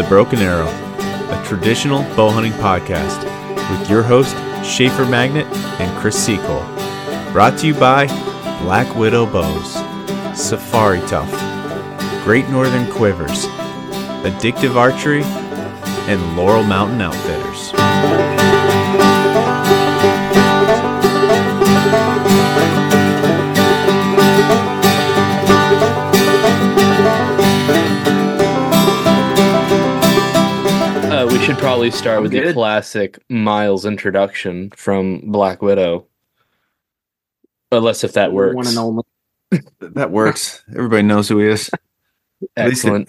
The Broken Arrow, a traditional bow hunting podcast with your host, Schaefer Magnet and Chris Seacole. Brought to you by Black Widow Bows, Safari Tough, Great Northern Quivers, Addictive Archery, and Laurel Mountain Outfitters. We should probably start with the classic Miles introduction from Black Widow. Unless if that works. One and only. That works. Everybody knows who he is. Excellent.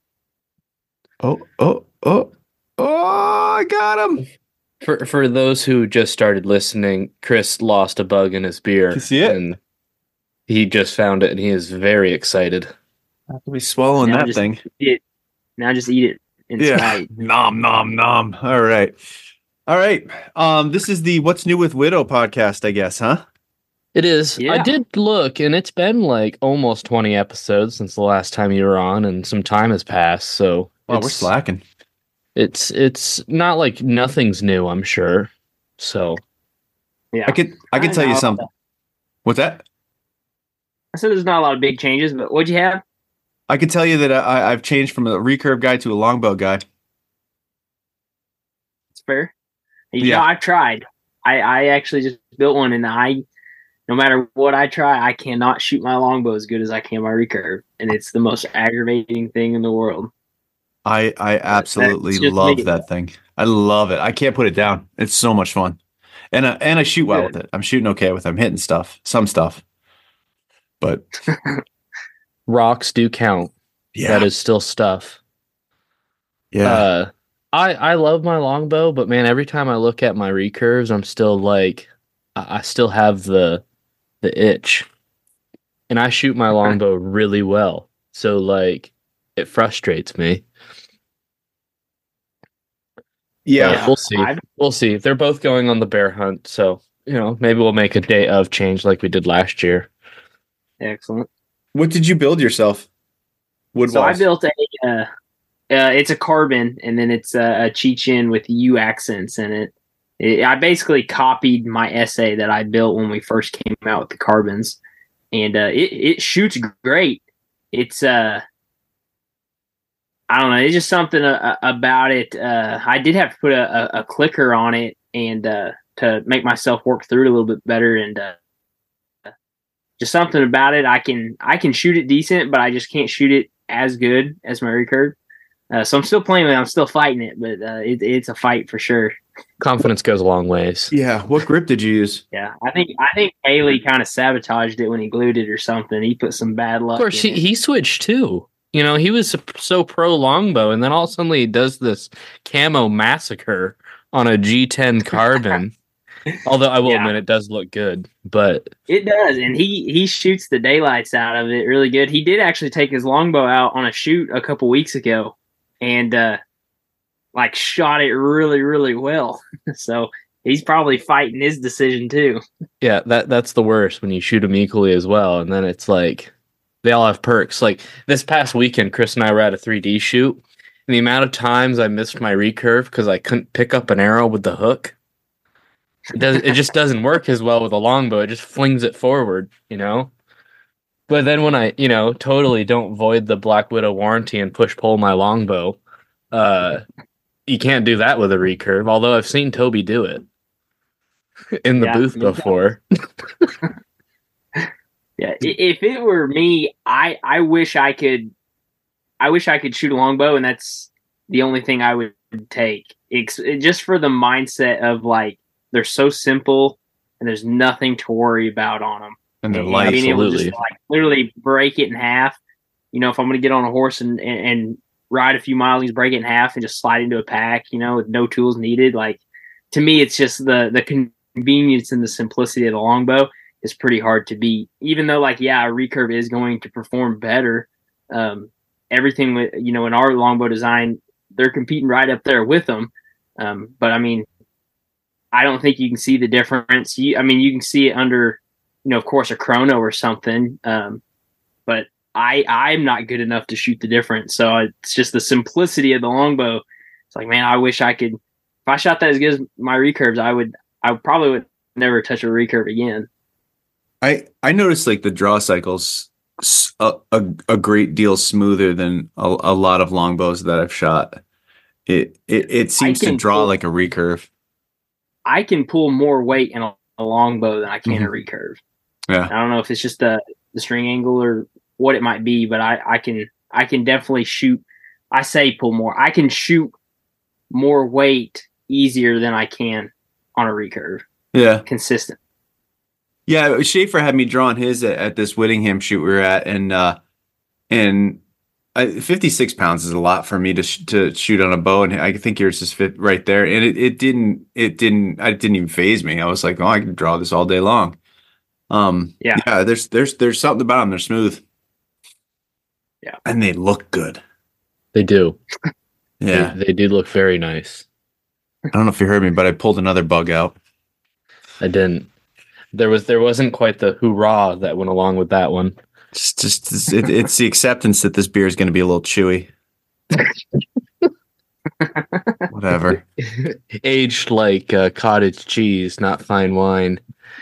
Oh, I got him. For those who just started listening, Chris lost a bug in his beer. You see it? And he just found it and he is very excited. I'll be swallowing that thing. Now just eat it. Yeah. Nom, nom, nom. All right. This is the What's New with Widow podcast, I guess, huh? It is. Yeah. I did look, and it's been like almost 20 episodes since the last time you were on, and some time has passed, so... Well, we're slacking. It's not like nothing's new, I'm sure. So... Yeah. I could tell you something. What's that? I said there's not a lot of big changes, but what'd you have? I can tell you that I've changed from a recurve guy to a longbow guy. It's fair. Yeah. I've tried. I actually just built one, and no matter what I try, I cannot shoot my longbow as good as I can my recurve, and it's the most aggravating thing in the world. I absolutely love that thing. I love it. I can't put it down. It's so much fun, and I shoot well with it. I'm shooting okay with it. I'm hitting some stuff, but rocks do count. yeah, That is still stuff. yeah. I love my longbow, but man, every time I look at my recurves, I'm still like, I still have the itch, and I shoot my longbow really well, so like it frustrates me. Yeah. We'll see. They're both going on the bear hunt, so maybe we'll make a day of change like we did last year. Excellent. What did you build yourself? So I built it's a carbon, and then it's a Chechen with U accents in it. I basically copied my essay that I built when we first came out with the carbons, and it shoots great. It's I don't know, it's just something about it. I did have to put a clicker on it and to make myself work through it a little bit better, and just something about it. I can shoot it decent, but I just can't shoot it as good as my recurve. So I'm still playing with it. I'm still fighting it, but it's a fight for sure. Confidence goes a long ways. Yeah. What grip did you use? Yeah, I think Haley kind of sabotaged it when he glued it or something. He put some bad luck. Of course, he switched too. He was so pro longbow, and then all of a sudden he does this camo massacre on a G10 carbon. Although I will admit it does look good, but it does, and he shoots the daylights out of it really good. He did actually take his longbow out on a shoot a couple weeks ago, and shot it really, really well. So he's probably fighting his decision too. Yeah, that's the worst when you shoot them equally as well, and then it's like they all have perks. Like this past weekend, Chris and I were at a 3D shoot, and the amount of times I missed my recurve because I couldn't pick up an arrow with the hook. It just doesn't work as well with a longbow. It just flings it forward, But then when I, totally don't void the Black Widow warranty and push pull my longbow, you can't do that with a recurve. Although I've seen Toby do it in the booth before. Yeah, if it were me, I wish I could shoot a longbow, and that's the only thing I would take. Just for the mindset of like, they're so simple and there's nothing to worry about on them. And they're light. Being able to just literally break it in half. If I'm going to get on a horse and ride a few miles, just break it in half and just slide into a pack, with no tools needed. Like, to me, it's just the convenience and the simplicity of the longbow is pretty hard to beat. Even though, a recurve is going to perform better. Everything with, in our longbow design, they're competing right up there with them. But I mean, I don't think you can see the difference. You can see it under, of course, a chrono or something. But I'm not good enough to shoot the difference. So it's just the simplicity of the longbow. It's like, man, I wish I could. If I shot that as good as my recurves, I probably would never touch a recurve again. I noticed like the draw cycles a great deal smoother than a lot of longbows that I've shot. It seems to draw like a recurve. I can pull more weight in a longbow than I can a recurve. Yeah, I don't know if it's just the string angle or what it might be, but I can definitely shoot. I say pull more. I can shoot more weight easier than I can on a recurve. Yeah, consistent. Yeah, Schaefer had me drawing his at this Whittingham shoot we were at, and 56 pounds is a lot for me to shoot on a bow, and I think yours just fit right there. And it didn't even faze me. I was like, oh, I can draw this all day long. Yeah. There's something about them. They're smooth. Yeah, and they look good. They do. Yeah, they do look very nice. I don't know if you heard me, but I pulled another bug out. I didn't. There wasn't quite the hoorah that went along with that one. It's the acceptance that this beer is going to be a little chewy. Whatever. Aged like cottage cheese, not fine wine.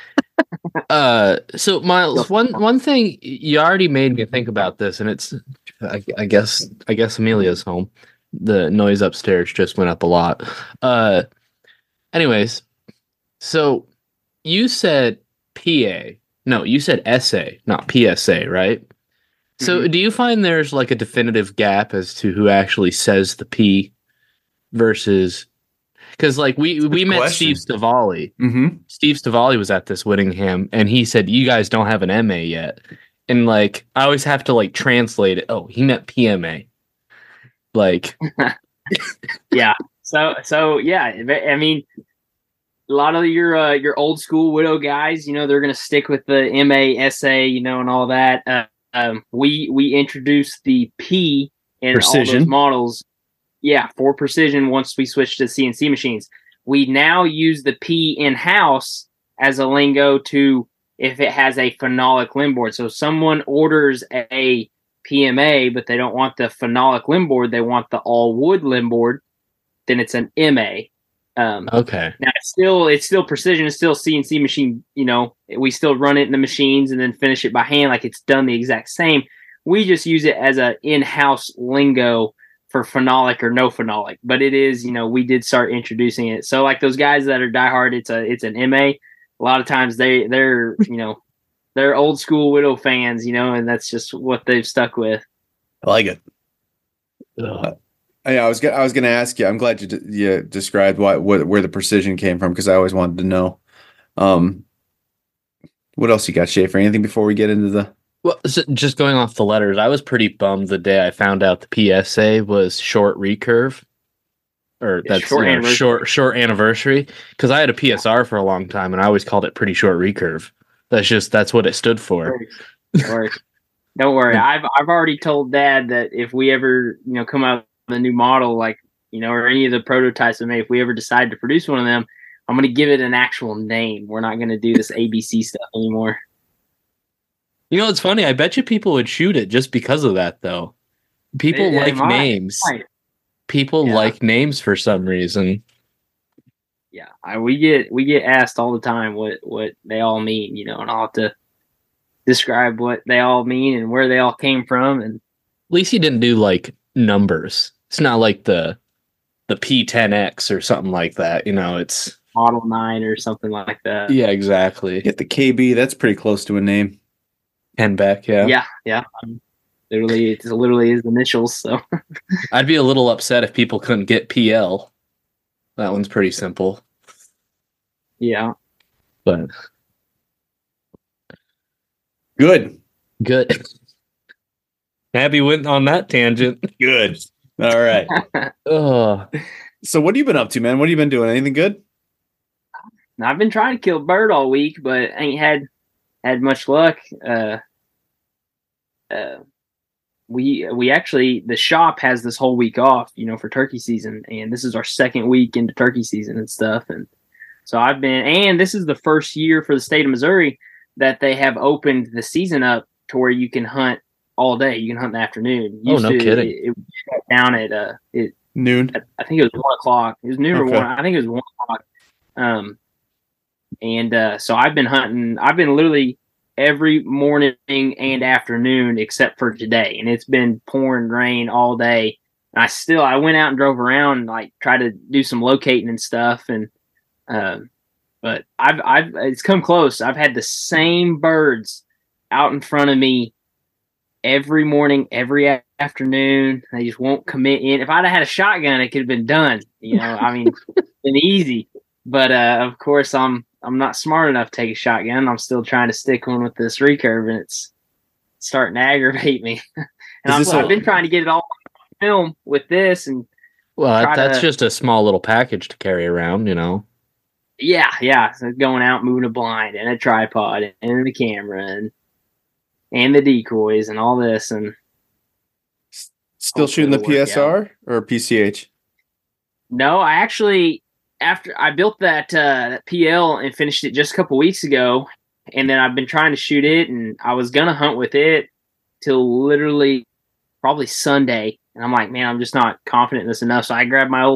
So Miles, one thing you already made me think about this, and it's I guess Amelia's home. The noise upstairs just went up a lot. Anyways, so you said PA. No, you said SA, not PSA, right? Mm-hmm. So do you find there's like a definitive gap as to who actually says the P versus... Because like we met Steve Stavali. Mm-hmm. Steve Stavali was at this Whittingham, and he said, you guys don't have an MA yet. And like, I always have to like translate it. Oh, he meant PMA. Like... Yeah. So yeah, I mean... A lot of your old school widow guys, they're going to stick with the MA, SA, and all that. We introduced the P in precision. All those models. Yeah, for precision once we switched to CNC machines. We now use the P in-house as a lingo to if it has a phenolic limb board. So someone orders a PMA, but they don't want the phenolic limb board. They want the all-wood limb board. Then it's an MA. Okay. Now it's still precision. It's still CNC machine. We still run it in the machines and then finish it by hand. Like it's done the exact same. We just use it as a in-house lingo for phenolic or no phenolic. But it is, we did start introducing it. So like those guys that are diehard, it's an MA. A lot of times they're they're old school widow fans, and that's just what they've stuck with. I like it. I was going to ask you. I'm glad you described where the precision came from because I always wanted to know. What else you got, Schaefer? Anything before we get into the? Well, so just going off the letters, I was pretty bummed the day I found out the PSA was short recurve, or that's short anniversary. Because I had a PSR for a long time, and I always called it pretty short recurve. That's what it stood for. Don't worry. I've already told Dad that if we ever come out with a new model, like or any of the prototypes we made, if we ever decide to produce one of them, I'm going to give it an actual name. We're not going to do this ABC stuff anymore. It's funny. I bet you people would shoot it just because of that, though. People like names. Right. People like names for some reason. Yeah, we get asked all the time what they all mean, and I'll have to describe what they all mean and where they all came from. And at least you didn't do like numbers. It's not like the P10X or something like that. It's Model 9 or something like that. Yeah, exactly. Get the KB. That's pretty close to a name. Henbeck, yeah. Yeah. It's literally his initials. So I'd be a little upset if people couldn't get PL. That one's pretty simple. Yeah. But good. Abby went on that tangent. Good. All right. So what have you been up to, man? What have you been doing? Anything good? I've been trying to kill a bird all week, but ain't had much luck. We actually, the shop has this whole week off, for turkey season, and this is our second week into turkey season and stuff. And so and this is the first year for the state of Missouri that they have opened the season up to where you can hunt all day. You can hunt in the afternoon. Kidding. It shut down at noon. I think it was 1:00. It was noon or 1. I think it was 1:00. So I've been hunting. I've been literally every morning and afternoon except for today, and it's been pouring rain all day. And I went out and drove around, like tried to do some locating and stuff, and but it's come close. I've had the same birds out in front of me every morning, every afternoon. They just won't commit in. If I'd have had a shotgun, it could have been done. I mean, been easy. But of course, I'm not smart enough to take a shotgun. I'm still trying to stick one with this recurve, and it's starting to aggravate me. And I've been trying to get it all on film with this, and that's just a small little package to carry around, Yeah. So going out, moving a blind, and a tripod, and the camera, and the decoys, and all this, and still shooting the PSR or PCH? No, I actually. After I built that PL and finished it just a couple weeks ago, and then I've been trying to shoot it, and I was gonna hunt with it till literally probably Sunday, and I'm like, man, I'm just not confident in this enough. So I grabbed my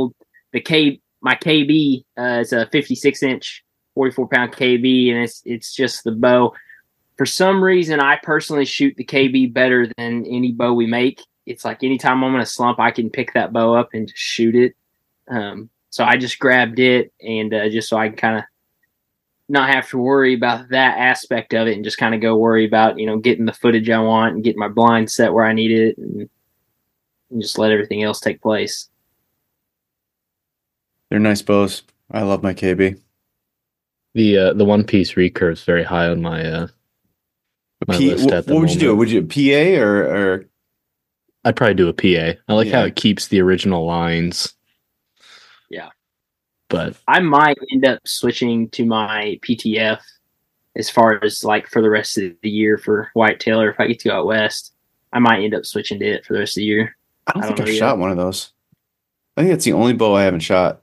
KB. It's a 56-inch, 44-pound KB, and it's just the bow. For some reason, I personally shoot the KB better than any bow we make. It's like anytime I'm in a slump, I can pick that bow up and just shoot it. So I just grabbed it, and just so I can kind of not have to worry about that aspect of it, and just kind of go worry about, getting the footage I want and getting my blind set where I need it, and just let everything else take place. They're nice bows. I love my KB. The one piece recurve is very high on my list at the moment. What would you do? Would you PA or? I'd probably do a PA. I like how it keeps the original lines. Yeah. But I might end up switching to my PTF as far as like for the rest of the year for whitetail, or if I get to go out west, I might end up switching to it for the rest of the year. I don't think I've shot one of those. I think that's the only bow I haven't shot.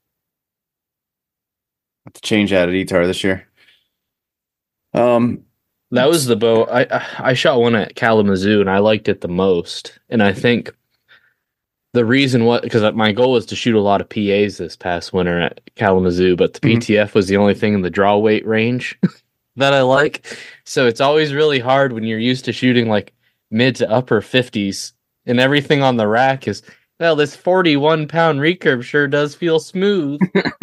I have to change that at ETAR this year. That was the bow. I shot one at Kalamazoo, and I liked it the most. And I think the reason because my goal was to shoot a lot of PAs this past winter at Kalamazoo, but the PTF was the only thing in the draw weight range that I like. So it's always really hard when you're used to shooting like mid to upper 50s, and everything on the rack is, well, this 41-pound recurve sure does feel smooth.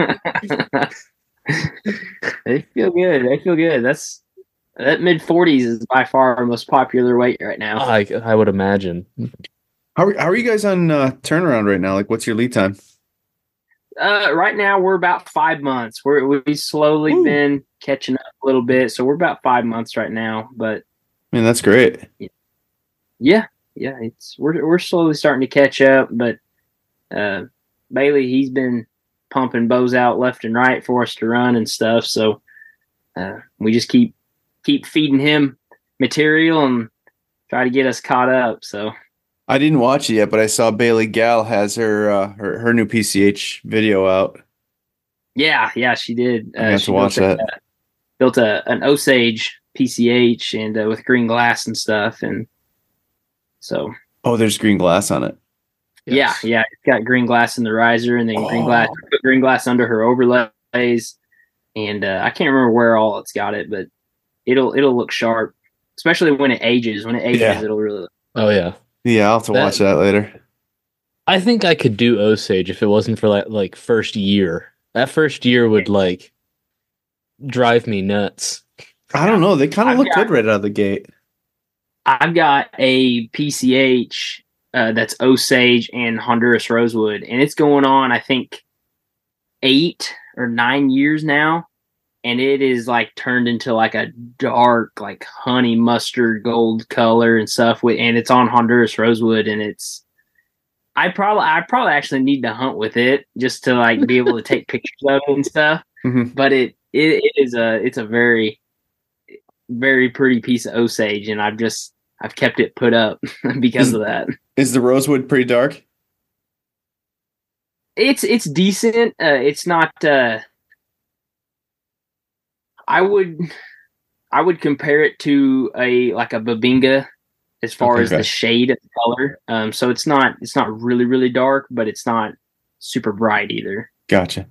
They feel good. That mid 40s is by far our most popular weight right now. I would imagine. How are you guys on turnaround right now? Like, what's your lead time? Right now we're about 5 months. We've slowly been catching up a little bit, so we're about 5 months right now. But man, that's great. Yeah. We're slowly starting to catch up. But Bailey, he's been pumping bows out left and right for us to run and stuff. So we just keep feeding him material and try to get us caught up. So. I didn't watch it yet, but I saw Bailey Gal has her new PCH video out. Yeah, she did. I have to watch that. Built an Osage PCH and with green glass and stuff, and so. Oh, there's green glass on it. Yes. Yeah, it's got green glass in the riser, and then green glass under her overlays, and I can't remember where all it's got it, but it'll look sharp, especially when it ages. When it ages, it'll really. Oh yeah. Yeah, I'll have to watch that later. I think I could do Osage if it wasn't for like first year. That first year would like drive me nuts. I don't know. They kind of look good right out of the gate. I've got a PCH that's Osage and Honduras Rosewood, and it's going on, I think, 8 or 9 years now. And it is like turned into like a dark, like honey mustard gold color and stuff. And it's on Honduras Rosewood, and I probably actually need to hunt with it just to like be able to take pictures of it and stuff. Mm-hmm. But it's a very, very pretty piece of Osage, and I've kept it put up because of that. Is the Rosewood pretty dark? It's decent. It's not. I would compare it to a Bubinga as far as the shade of the color. So it's not really, really dark, but it's not super bright either. Gotcha.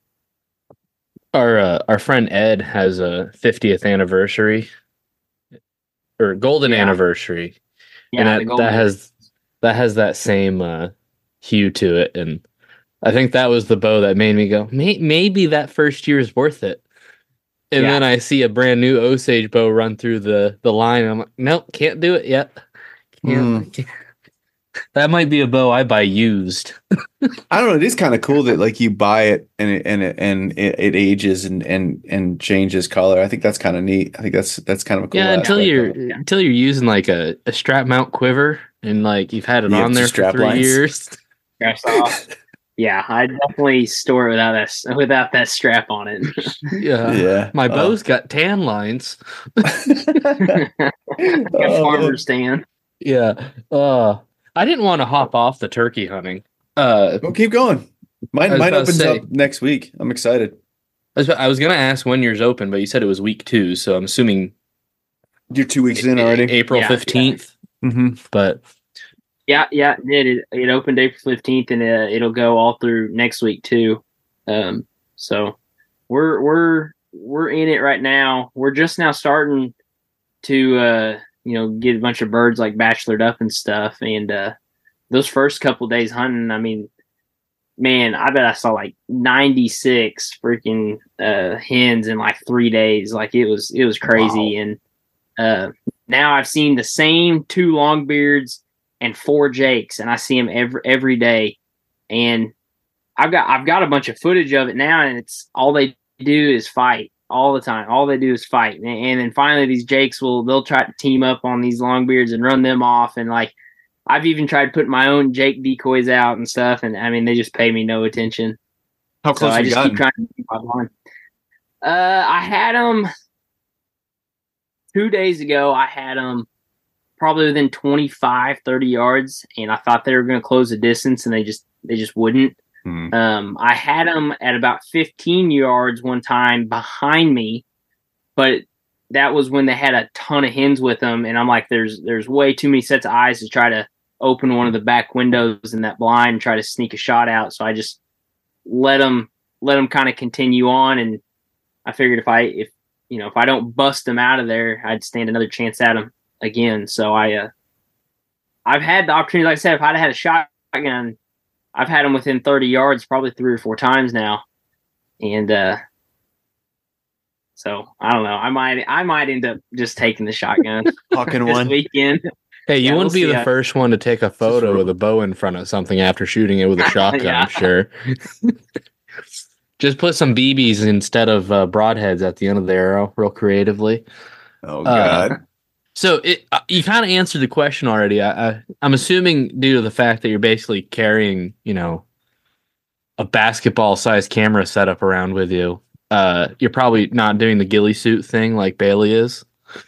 Our friend Ed has a 50th anniversary or golden anniversary. Yeah, and that has that same hue to it, and I think that was the bow that made me go, maybe that first year is worth it. And then I see a brand new Osage bow run through the line, and I'm like, nope, can't do it yet. Can't. That might be a bow I buy used. I don't know. It is kind of cool that like you buy it and it ages and changes color. I think that's kind of neat. I think that's kind of a cool. Yeah, until you're using like a strap mount quiver and like you've had it on there for 3 years. Straps off. Yeah, I definitely store it without that strap on it. Yeah. My bow's got tan lines. Farmer's tan. Yeah. I didn't want to hop off the turkey hunting. Well, keep going. Mine opens up next week. I'm excited. I was going to ask when yours open, but you said it was week 2, so I'm assuming you're 2 weeks in already. April 15th. Yeah. Mm-hmm. But it opened April 15th, and it'll go all through next week too. So we're in it right now. We're just now starting to get a bunch of birds like bachelored up and stuff. And those first couple days hunting, I mean, man, I bet I saw like 96 freaking hens in like 3 days. Like it was crazy. Wow. And now I've seen the same 2 longbeards and 4 jakes, and I see them every day. And I've got a bunch of footage of it now, and it's all they do is fight all the time. All they do is fight. And then finally these jakes they'll try to team up on these longbeards and run them off. And like, I've even tried putting my own jake decoys out and stuff. And I mean, they just pay me no attention. How close have you gotten? Keep trying to keep my line. I had them 2 days ago. I had them probably within 25, 30 yards. And I thought they were going to close the distance, and they just wouldn't. I had them at about 15 yards one time behind me, but that was when they had a ton of hens with them. And I'm like, there's way too many sets of eyes to try to open one of the back windows in that blind and try to sneak a shot out. So I just let them kind of continue on. And I figured if I don't bust them out of there, I'd stand another chance at them again. So I've had the opportunity, like I said, if I'd had a shotgun, I've had them within 30 yards probably 3 or 4 times now. And so I don't know. I might end up just taking the shotgun Hawking this one weekend. Hey, you wouldn't be the first one to take a photo with a bow in front of something after shooting it with a shotgun, I'm sure. Just put some BBs instead of broadheads at the end of the arrow, real creatively. Oh, God. So you kind of answered the question already. I'm assuming due to the fact that you're basically carrying, a basketball-sized camera setup around with you, you're probably not doing the ghillie suit thing like Bailey is.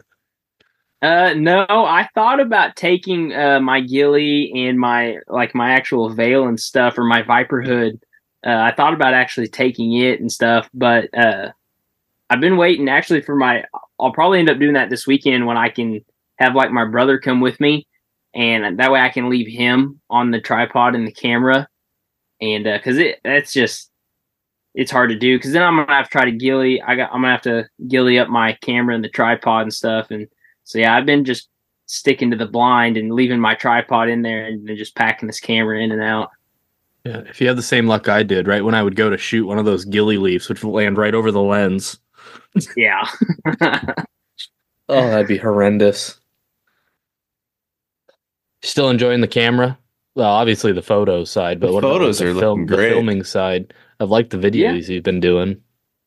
No, I thought about taking my ghillie and my actual veil and stuff, or my Viper hood. I thought about actually taking it and stuff, but I've been waiting actually I'll probably end up doing that this weekend when I can have like my brother come with me, and that way I can leave him on the tripod and the camera. And cause it's hard to do. Cause then I'm going to have to try to ghillie. I'm going to have to ghillie up my camera and the tripod and stuff. And so, yeah, I've been just sticking to the blind and leaving my tripod in there and then just packing this camera in and out. Yeah. If you have the same luck I did, right when I would go to shoot, one of those ghillie leaves would land right over the lens. Yeah. Oh, that'd be horrendous. Still enjoying the camera? Well, obviously the photo side, but what photos about are looking great. The filming side? I've liked the videos you've been doing.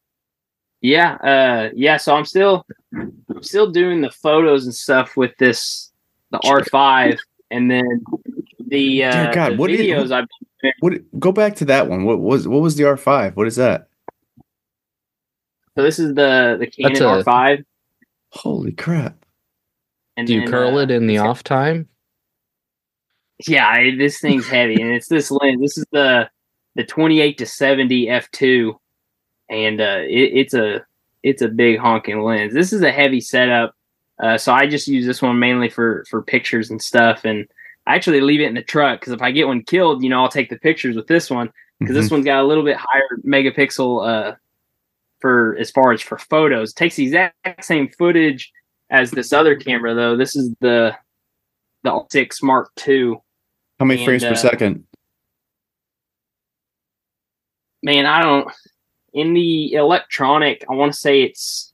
Yeah, so I'm still doing the photos and stuff with the R5, and then the videos I've been. Go back to that one. What was the R5? What is that? So this is the Canon R5. Holy crap! And do you curl it in the off time? Yeah, this thing's heavy, and it's this lens. This is the 28-70 f2, and it's a big honking lens. This is a heavy setup, So I just use this one mainly for pictures and stuff. And I actually leave it in the truck because if I get one killed, you know, I'll take the pictures with this one because this one's got a little bit higher megapixel for as far as for photos. It takes the exact same footage as this other camera though. This is the R6 Mark II. How many frames per second? Man, I don't. In the electronic, I want to say it's.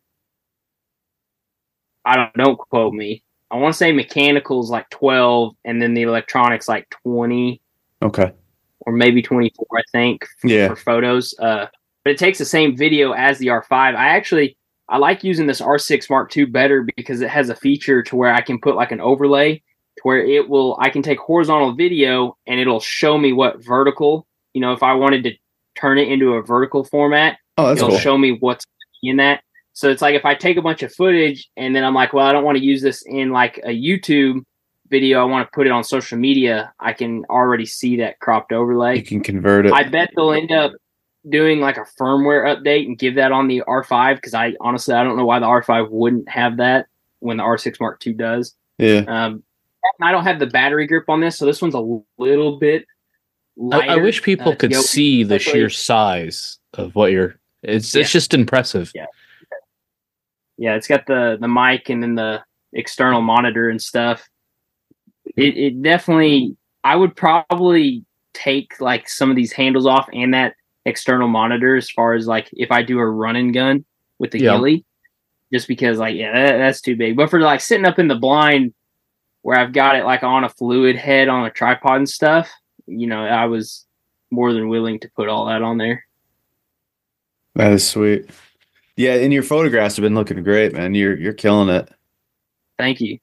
Don't quote me. I want to say mechanical's like 12, and then the electronics like 20. Okay. Or maybe 24, I think. For photos. But it takes the same video as the R5. I like using this R6 Mark II better because it has a feature to where I can put like an overlay to where I can take horizontal video and it'll show me what vertical, you know, if I wanted to turn it into a vertical format, it'll cool. show me what's in that. So it's like if I take a bunch of footage and then I'm like, well, I don't want to use this in like a YouTube video, I want to put it on social media, I can already see that cropped overlay. You can convert it. I bet they'll end up doing like a firmware update and give that on the R5 because I don't know why the R5 wouldn't have that when the R6 Mark II does. Yeah. I don't have the battery grip on this, so this one's a little bit lighter. I wish people could see the sheer size of what it's just impressive. Yeah, it's got the mic and then the external monitor and stuff. It definitely, I would probably take like some of these handles off and that external monitor as far as like if I do a run and gun with the ghillie, just because like, that's too big. But for like sitting up in the blind where I've got it like on a fluid head on a tripod and stuff, you know, I was more than willing to put all that on there. That is sweet. Yeah, and your photographs have been looking great, man. You're killing it. Thank you.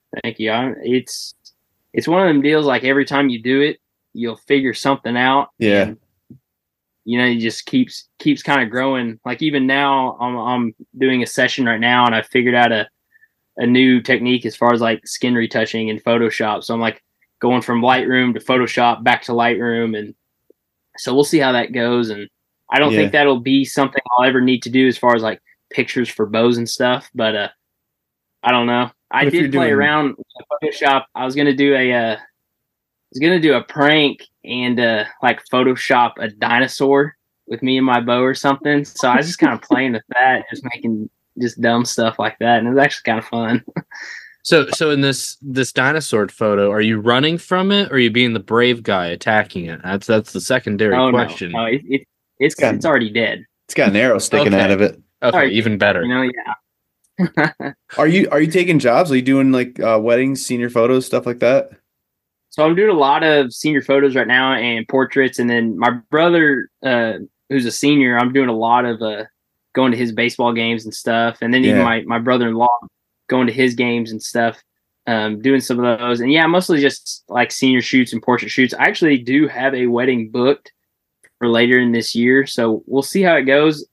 It's one of them deals like every time you do it, you'll figure something out. Yeah. And, you know, it just keeps kind of growing. Like even now, I'm doing a session right now, and I figured out a new technique as far as like skin retouching in Photoshop. So I'm like going from Lightroom to Photoshop back to Lightroom, and so we'll see how that goes. And I don't think that'll be something I'll ever need to do as far as like pictures for bows and stuff. But I don't know. I did play around with Photoshop. I was gonna do a prank and like Photoshop a dinosaur with me and my bow or something. So I was just kind of playing with that, just making just dumb stuff like that, and it was actually kind of fun. So in this dinosaur photo, are you running from it, or are you being the brave guy attacking it? That's the secondary question. No, it's already dead. It's got an arrow sticking out of it. Okay, even better. You know, yeah. Are you taking jobs? Are you doing like weddings, senior photos, stuff like that? So I'm doing a lot of senior photos right now and portraits, and then my brother, who's a senior, I'm doing a lot of going to his baseball games and stuff, and then even my brother-in-law going to his games and stuff, doing some of those. And mostly just like senior shoots and portrait shoots. I actually do have a wedding booked for later in this year, so we'll see how it goes.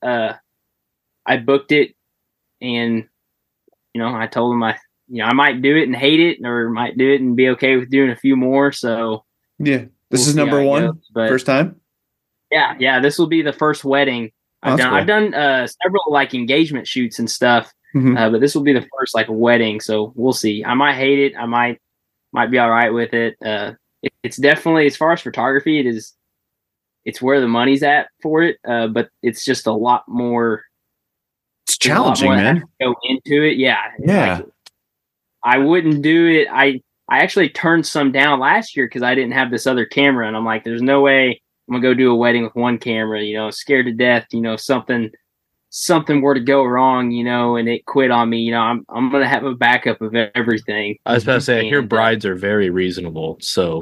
I booked it, and I told him I might do it and hate it, or might do it and be okay with doing a few more. So this is number one, first time. Yeah, this will be the first wedding I've done. Cool. I've done several like engagement shoots and stuff, but this will be the first like wedding. So we'll see. I might hate it. I might be all right with it. It's definitely, as far as photography, it's where the money's at for it. But it's just a lot more. It's challenging, man. Go into it, yeah. Like, I wouldn't do it. I actually turned some down last year because I didn't have this other camera, and I'm like, there's no way I'm gonna go do a wedding with one camera. Scared to death. Something were to go wrong, and it quit on me. I'm gonna have a backup of everything. I was about to say, I hear brides are very reasonable, so.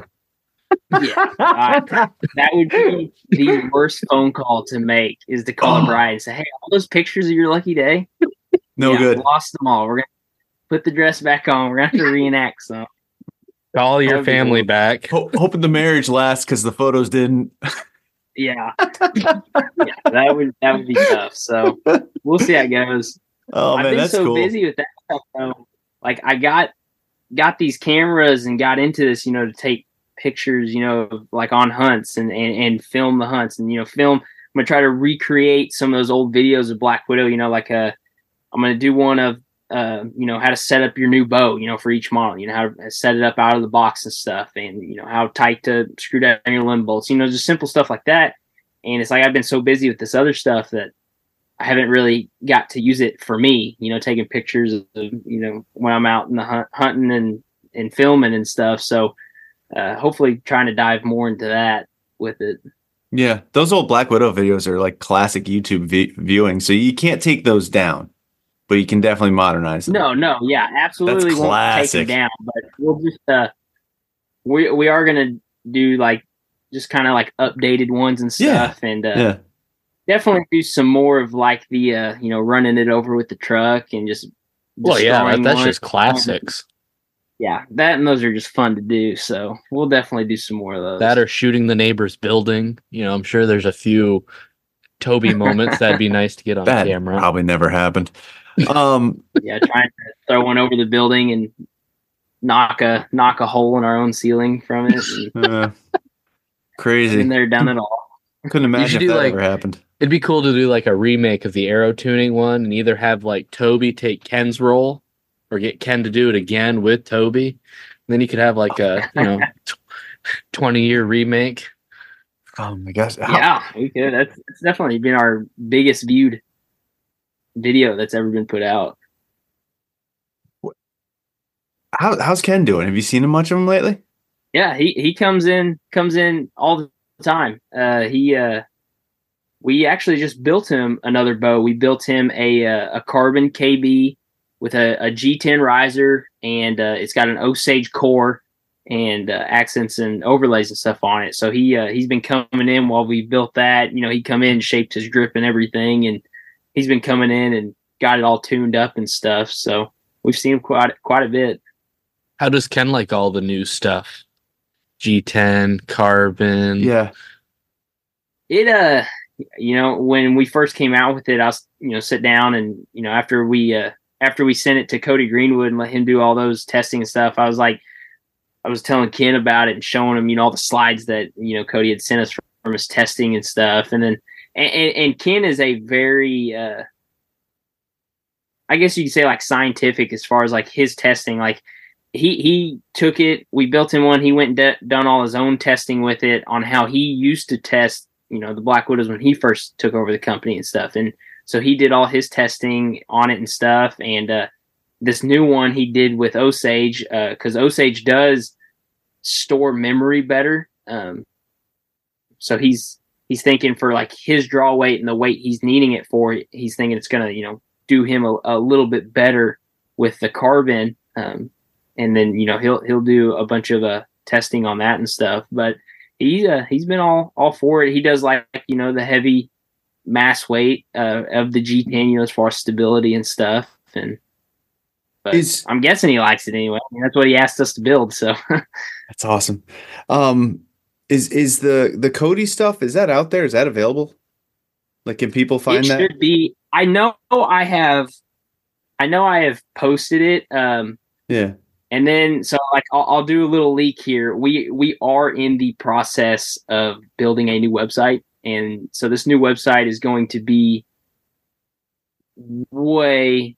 That would be the worst phone call to make, is to call a bride and say, hey, all those pictures of your lucky day, good. Lost them all. We're gonna put the dress back on. We're gonna have to reenact some. Call your family back. Hoping the marriage lasts because the photos didn't. That would be tough. So we'll see how it goes. Oh man, I've been so busy with that stuff though. Like I got these cameras and got into this, to take pictures, like on hunts and film the hunts, and film. I'm gonna try to recreate some of those old videos of Black Widow. I'm gonna do one of how to set up your new bow, for each model, how to set it up out of the box and stuff, and how tight to screw down your limb bolts, just simple stuff like that. And it's like I've been so busy with this other stuff that I haven't really got to use it for me, taking pictures of, when I'm out in the hunting and filming and stuff. So hopefully trying to dive more into that with it. Yeah, those old Black Widow videos are like classic YouTube viewing, so you can't take those down, but you can definitely modernize them. No, yeah, absolutely. That's classic. Won't take them down, but we'll just we are gonna do like just kind of like updated ones and stuff, and definitely do some more of like the running it over with the truck and just that's just classics. Yeah, that and those are just fun to do. So we'll definitely do some more of those. That or shooting the neighbor's building. I'm sure there's a few Toby moments that'd be nice to get on camera. Probably never happened. Trying to throw one over the building and knock a hole in our own ceiling from it. Crazy. And they're done it all. Couldn't imagine if that ever happened. It'd be cool to do like a remake of the arrow tuning one and either have like Toby take Ken's role or get Ken to do it again with Toby. And then you could have like a 20-year remake. Oh my gosh. Yeah, we could. That's definitely been our biggest viewed video that's ever been put out. How's Ken doing? Have you seen much of him lately? Yeah, he comes in all the time. We actually just built him another bow. We built him a carbon KB with a G10 riser, and it's got an Osage core and accents and overlays and stuff on it. So he's been coming in while we built that. He come in, shaped his grip and everything, and he's been coming in and got it all tuned up and stuff. So we've seen him quite a bit. How does Ken like all the new stuff? G10, carbon. Yeah. It when we first came out with it, I was sit down and after we sent it to Cody Greenwood and let him do all those testing and stuff, I was telling Ken about it and showing him all the slides that Cody had sent us from his testing and stuff. And then and Ken is a very I guess you could say like scientific as far as like his testing. Like he took it, we built him one, he went and done all his own testing with it on how he used to test the Black Widows when he first took over the company and stuff. And so he did all his testing on it and stuff. And this new one he did with Osage, because Osage does store memory better. So he's thinking for like his draw weight and the weight he's needing it for, he's thinking it's going to do him a little bit better with the carbon. And then he'll do a bunch of testing on that and stuff. But he's been all for it. He does like the heavy mass weight of the G10, as far as stability and stuff. But I'm guessing he likes it anyway. I mean, that's what he asked us to build. So that's awesome. Is the Cody stuff, is that out there? Is that available? Like, can people find that? It should be. I know I have posted it. Yeah. And then, so like, I'll do a little leak here. We are in the process of building a new website. And so this new website is going to be way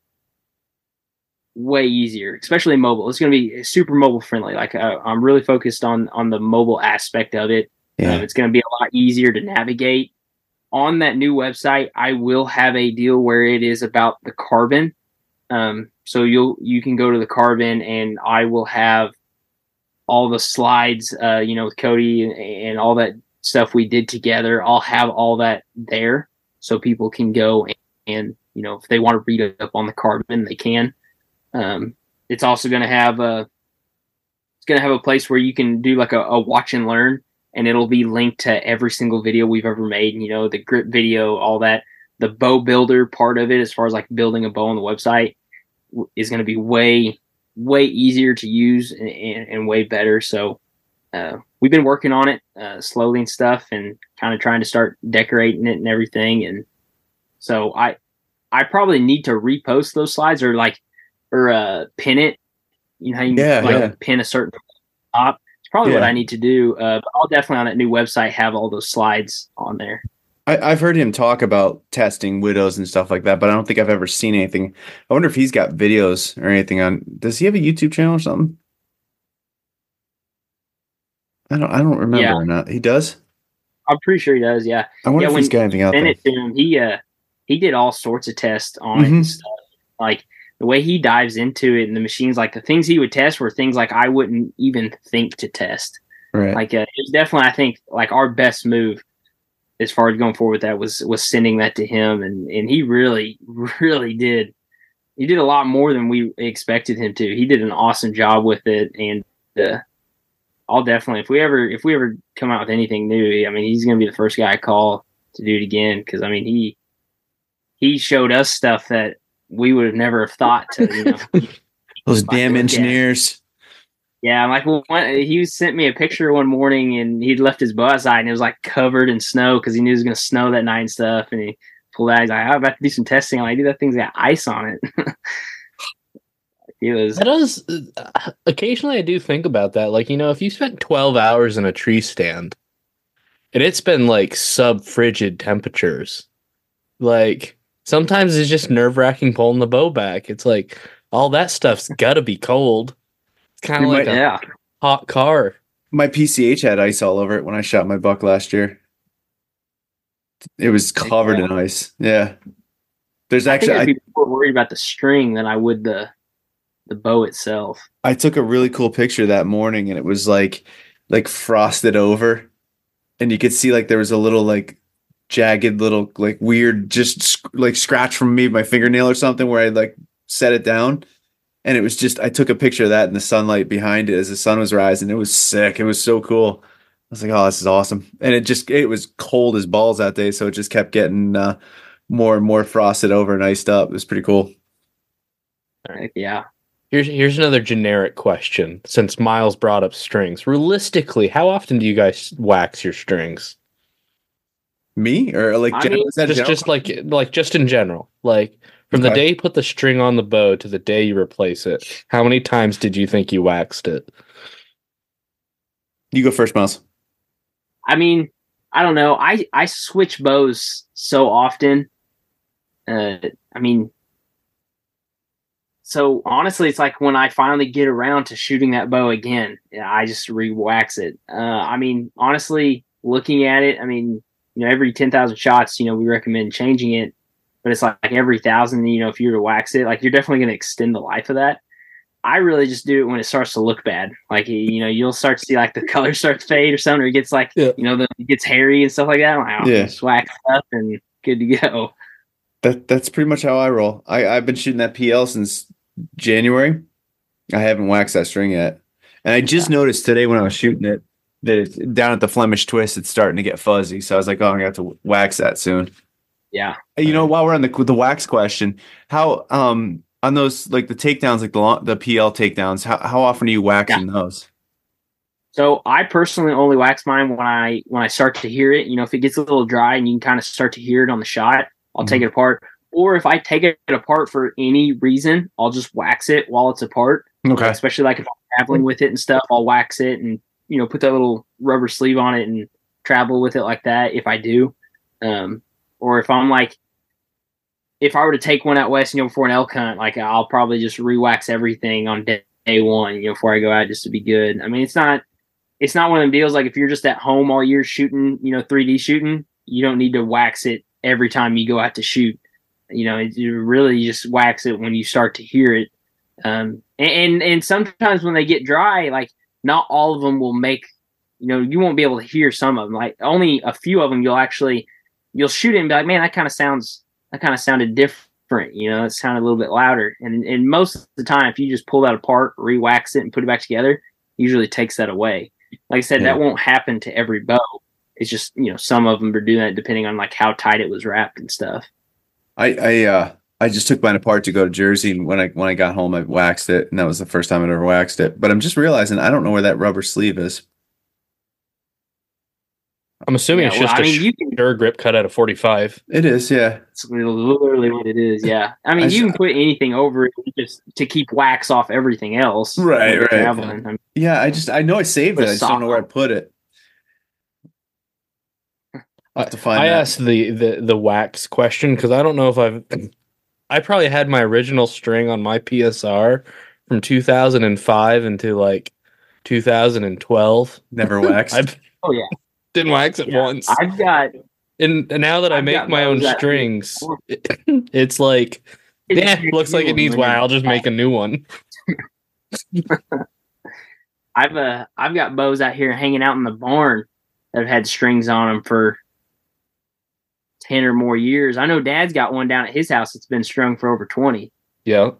easier, especially mobile. It's going to be super mobile friendly. Like I'm really focused on the mobile aspect of it. Yeah. It's going to be a lot easier to navigate. On that new website, I will have a deal where it is about the carbon. So you can go to the carbon and I will have all the slides, with Cody and all that stuff we did together. I'll have all that there so people can go and if they want to read up on the carbon, they can. It's also going to have a place where you can do like a watch and learn, and it'll be linked to every single video we've ever made, the grip video, all that. The bow builder part of it, as far as like building a bow on the website, is going to be way easier to use and way better. So we've been working on it slowly and stuff, and kind of trying to start decorating it and everything. And so I probably need to repost those slides or pin it. How you pin a certain top. It's probably what I need to do. But I'll definitely on that new website have all those slides on there. I've heard him talk about testing widows and stuff like that, but I don't think I've ever seen anything. I wonder if he's got videos or anything on. Does he have a YouTube channel or something? I don't remember or not. He does? I'm pretty sure he does. Yeah. I wonder if he's got anything out there. It to him, he did all sorts of tests on it and stuff. Like the way he dives into it and the machines, like the things he would test were things like I wouldn't even think to test. Right. Like it was definitely, I think, like our best move as far as going forward with that was sending that to him, and he really did. He did a lot more than we expected him to. He did an awesome job with it, and I'll definitely, if we ever come out with anything new, I mean, he's going to be the first guy I call to do it again, because I mean he showed us stuff that we would have never have thought to. Those damn engineers. Yeah, like he sent me a picture one morning, and he'd left his boat outside, and it was like covered in snow because he knew it was going to snow that night and stuff. And he pulled out. He's like, "I'm about to do some testing." I'm like, "Dude, that thing's got ice on it." It was. That does. Occasionally, I do think about that. Like, if you spent 12 hours in a tree stand, and it's been like sub-frigid temperatures, like sometimes it's just nerve-wracking pulling the bow back. It's like all that stuff's got to be cold. It's kind of like a hot car. My PCH had ice all over it when I shot my buck last year. It was covered in ice. Yeah. There's actually I'd be more worried about the string than I would the bow itself. I took a really cool picture that morning, and it was like frosted over, and you could see like there was a little like jagged little like weird just like scratch from my fingernail or something where I like set it down. And it was just, I took a picture of that in the sunlight behind it as the sun was rising. It was sick. It was so cool. I was like, oh, this is awesome. And it was cold as balls that day. So it just kept getting more and more frosted over and iced up. It was pretty cool. Yeah. Here's another generic question. Since Miles brought up strings, realistically, how often do you guys wax your strings? Me or like just like just in general, like from the day you put the string on the bow to the day you replace it, how many times did you think you waxed it? You go first, Miles. I mean, I don't know. I switch bows so often. So honestly, it's like when I finally get around to shooting that bow again, I just re-wax it. I mean, honestly, looking at it, I mean, every 10,000 shots, we recommend changing it. But it's like every 1,000, if you were to wax it, like you're definitely going to extend the life of that. I really just do it when it starts to look bad. Like, you'll start to see like the color start to fade or something, or it gets like, it gets hairy and stuff like that. I'm like, just wax it up and good to go. That's pretty much how I roll. I've been shooting that PL since January. I haven't waxed that string yet. And I just noticed today when I was shooting it that it's down at the Flemish twist, it's starting to get fuzzy. So I was like, oh, I'm going to have to wax that soon. Yeah. While we're on the wax question, how on those like the takedowns, like the PL takedowns, how often are you waxing those? So I personally only wax mine when I start to hear it. If it gets a little dry and you can kind of start to hear it on the shot, I'll take it apart. Or if I take it apart for any reason, I'll just wax it while it's apart. Okay. Especially like if I'm traveling with it and stuff, I'll wax it and put that little rubber sleeve on it and travel with it like that if I do. Or if I'm like, if I were to take one out west, before an elk hunt, like I'll probably just re-wax everything on day one, before I go out just to be good. I mean, it's not one of them deals like if you're just at home all year shooting, 3D shooting, you don't need to wax it every time you go out to shoot. You really just wax it when you start to hear it. And sometimes when they get dry, like not all of them will make, you won't be able to hear some of them. Like only a few of them you'll shoot it and be like, man, that kind of sounded different. It sounded a little bit louder. And most of the time, if you just pull that apart, re-wax it and put it back together, it usually takes that away. Like I said, that won't happen to every bow. It's just, some of them are doing that depending on like how tight it was wrapped and stuff. I just took mine apart to go to Jersey, and when I got home, I waxed it, and that was the first time I'd ever waxed it. But I'm just realizing I don't know where that rubber sleeve is. I'm assuming it's just a sure grip cut out of 45. It is, yeah. It's literally what it is, yeah. I mean, you can put anything over it just to keep wax off everything else. Right. I know I saved it. I just don't know where I put it. I asked the wax question because I don't know if I probably had my original string on my PSR from 2005 into like 2012. Never waxed. Oh yeah, didn't wax it once. I've got, and now that I make my own strings, it's like, yeah, looks like it needs wax. I'll just make a new one. I've got bows out here hanging out in the barn that have had strings on them for 10 or more years. I know Dad's got one down at his house that's been strung for over 20. Yeah.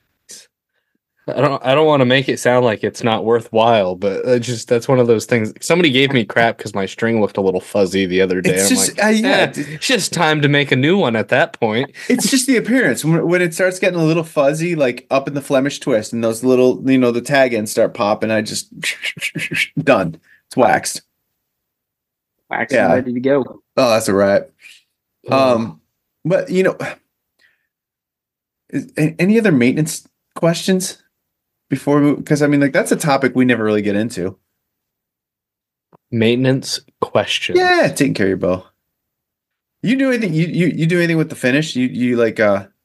I don't want to make it sound like it's not worthwhile, but that's one of those things. Somebody gave me crap because my string looked a little fuzzy the other day. It's just time to make a new one at that point. It's just the appearance. When it starts getting a little fuzzy, like up in the Flemish twist, and those little, the tag ends start popping, I just done. It's waxed. Waxed and ready to go. Oh, that's a wrap. But any other maintenance questions before? Because that's a topic we never really get into. Maintenance questions. Yeah, taking care of your bow. You do anything? You do anything with the finish? You like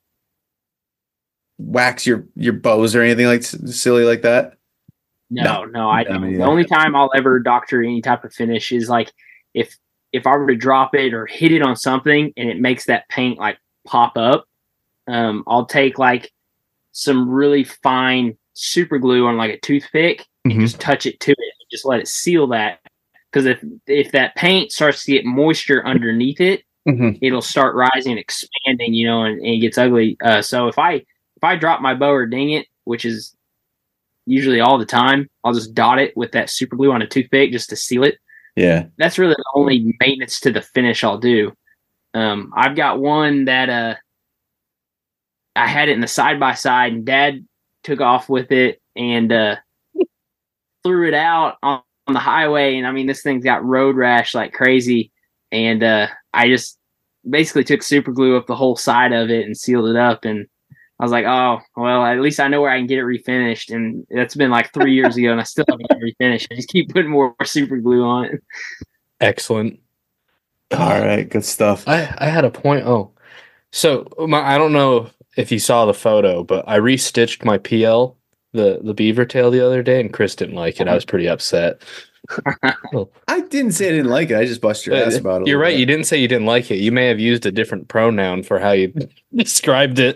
wax your bows or anything like silly like that? No, I don't. The only time I'll ever doctor any type of finish is like if I were to drop it or hit it on something and it makes that paint like pop up, I'll take like some really fine super glue on like a toothpick and just touch it to it and just let it seal that. Because if that paint starts to get moisture underneath it, it'll start rising and expanding, and it gets ugly. So if I drop my bow or ding it, which is usually all the time, I'll just dot it with that super glue on a toothpick just to seal it. Yeah. That's really the only maintenance to the finish I'll do. I've got one that I had it in the side-by-side, and Dad took off with it and threw it out on the highway. And, this thing's got road rash like crazy. And I just basically took super glue up the whole side of it and sealed it up. And I was like, oh, well, at least I know where I can get it refinished. And that's been like 3 years ago, and I still haven't got it refinished. I just keep putting more super glue on it. Excellent. All right, good stuff. I had a point. So I don't know if you saw the photo, but I restitched my PL, the beaver tail, the other day, and Chris didn't like it. I was pretty upset. I didn't say I didn't like it. I just busted your ass about it. You're right. You didn't say you didn't like it. You may have used a different pronoun for how you described it.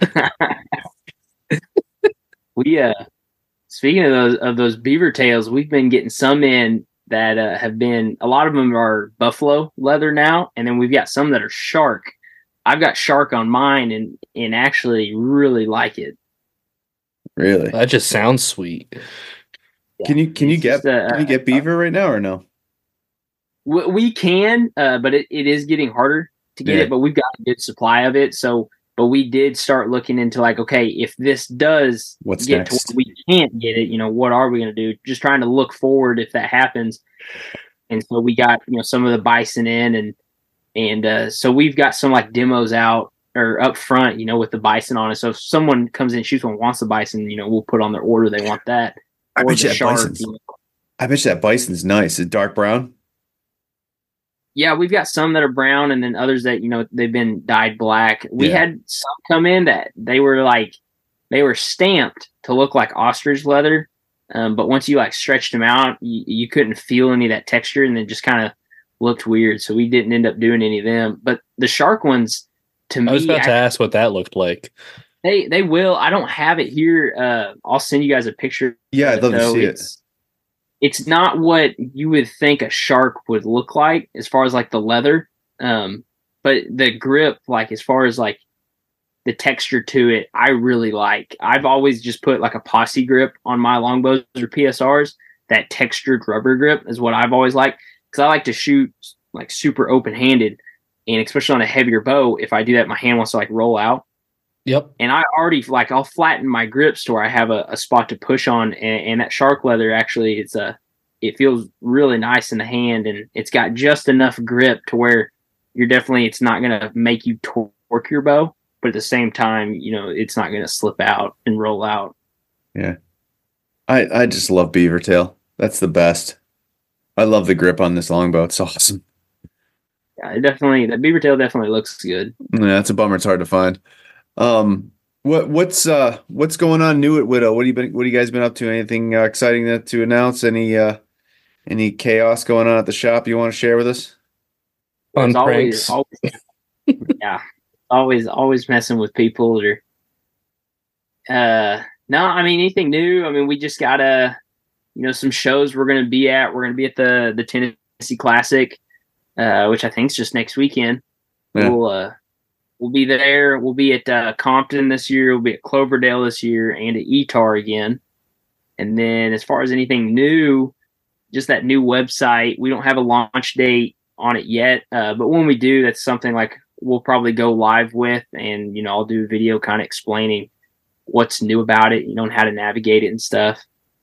We speaking of those beaver tails, we've been getting some in that have been, a lot of them are buffalo leather now, and then we've got some that are shark. I've got shark on mine and actually really like it. Really? That just sounds sweet. Yeah. Can you get beaver right now or no? We can, but it is getting harder to get it, but we've got a good supply of it. So, but we did start looking into like, okay, if this does get to where we can't get it, what are we going to do? Just trying to look forward if that happens. And so we got, some of the bison in and so we've got some like demos out or up front, with the bison on it. So if someone comes in, shoots one, wants the bison, we'll put on their order. They want that. I bet you that bison's nice. Is it dark brown? Yeah, we've got some that are brown and then others that, they've been dyed black. We had some come in that they were stamped to look like ostrich leather. But once you like stretched them out, you couldn't feel any of that texture and it just kind of looked weird. So we didn't end up doing any of them. But the shark ones, to me, I was about to ask what that looked like. They will. I don't have it here. I'll send you guys a picture. Yeah, I'd love to see it. It's not what you would think a shark would look like as far as like the leather. But the grip, like as far as like the texture to it, I really like. I've always just put like a posse grip on my longbows or PSRs. That textured rubber grip is what I've always liked because I like to shoot like super open handed, and especially on a heavier bow, if I do that, my hand wants to like roll out. Yep. And I already I'll flatten my grips to where I have a spot to push on, and that shark leather actually it feels really nice in the hand, and it's got just enough grip to where it's not gonna make you torque your bow, but at the same time, it's not gonna slip out and roll out. Yeah. I just love beaver tail. That's the best. I love the grip on this longbow. It's awesome. Yeah, that beaver tail definitely looks good. Yeah, it's a bummer. It's hard to find. What's going on new at Widow? What have you guys been up to? Anything exciting to announce? Any chaos going on at the shop you want to share with us? Fun pranks. Yeah, always messing with people or. No, I mean anything new. I mean we just got some shows we're going to be at. We're going to be at the Tennessee Classic, which I think is just next weekend. Yeah. We'll be there. We'll be at Compton this year. We'll be at Cloverdale this year and at ETAR again. And then as far as anything new, just that new website. We don't have a launch date on it yet, but when we do, that's something like we'll probably go live with, and I'll do a video kind of explaining what's new about it, and how to navigate it and stuff.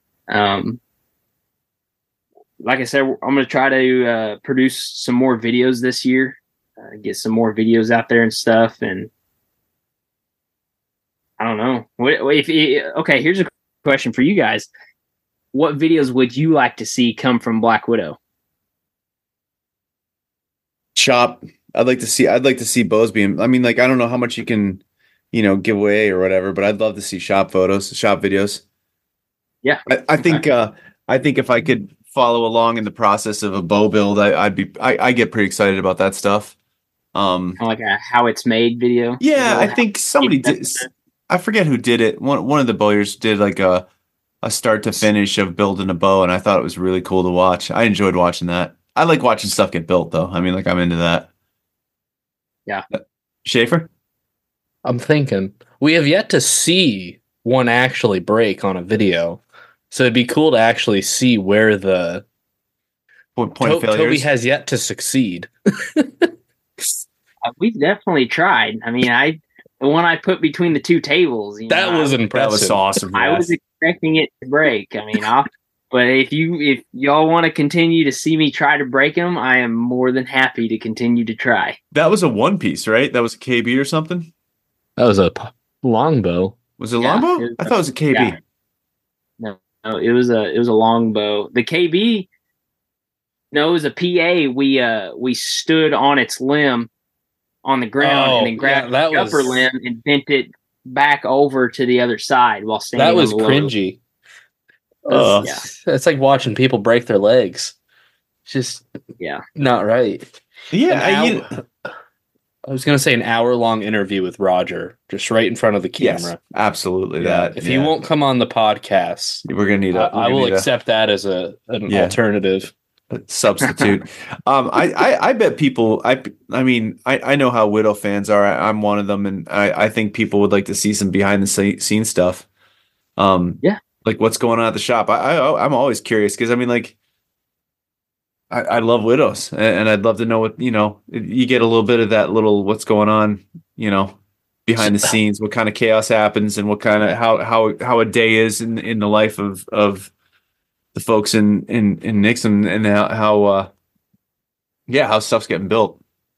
Like I said, I'm going to try to produce some more videos this year, get some more videos out there and stuff. And I don't know. Okay, here's a question for you guys. What videos would you like to see come from Black Widow? Shop. I'd like to see bows being. I mean, like I don't know how much you can, give away or whatever, but I'd love to see shop videos. Yeah, I think if I could follow along in the process of a bow build, I get pretty excited about that stuff. Like a how it's made video. Yeah, I think somebody did. I forget who did it. One of the bowyers did like a start to finish of building a bow, and I thought it was really cool to watch. I enjoyed watching that. I like watching stuff get built, though. I mean, like I'm into that. Yeah, Schaefer. I'm thinking we have yet to see one actually break on a video, so it'd be cool to actually see where the point of failure Toby has yet to succeed. We've definitely tried. I mean, the one I put between the two tables. That was impressive. That was awesome. I was expecting it to break. I mean, but if y'all want to continue to see me try to break them, I am more than happy to continue to try. That was a one piece, right? That was a KB or something. That was a longbow. Was it a longbow? I thought it was a KB. Yeah. No, it was a longbow. The KB. No, it was a PA. We stood on its limb on the ground and then grabbed the upper limb and bent it back over to the other side while standing. That was on the cringy. It's like watching people break their legs. Just not right. Yeah, I was going to say an hour-long interview with Roger, just right in front of the camera. Yes, absolutely. That if he won't come on the podcast, we're going to need. I will accept that as an alternative. Substitute. I bet people. I mean, I know how Widow fans are. I'm one of them, and I think people would like to see some behind the scenes stuff. Like what's going on at the shop. I'm always curious because I mean, like, I love Widows, and I'd love to know what you get a little bit of that little what's going on, behind the scenes, what kind of chaos happens, and what kind of how a day is in the life of the folks in Nixon, and how stuff's getting built.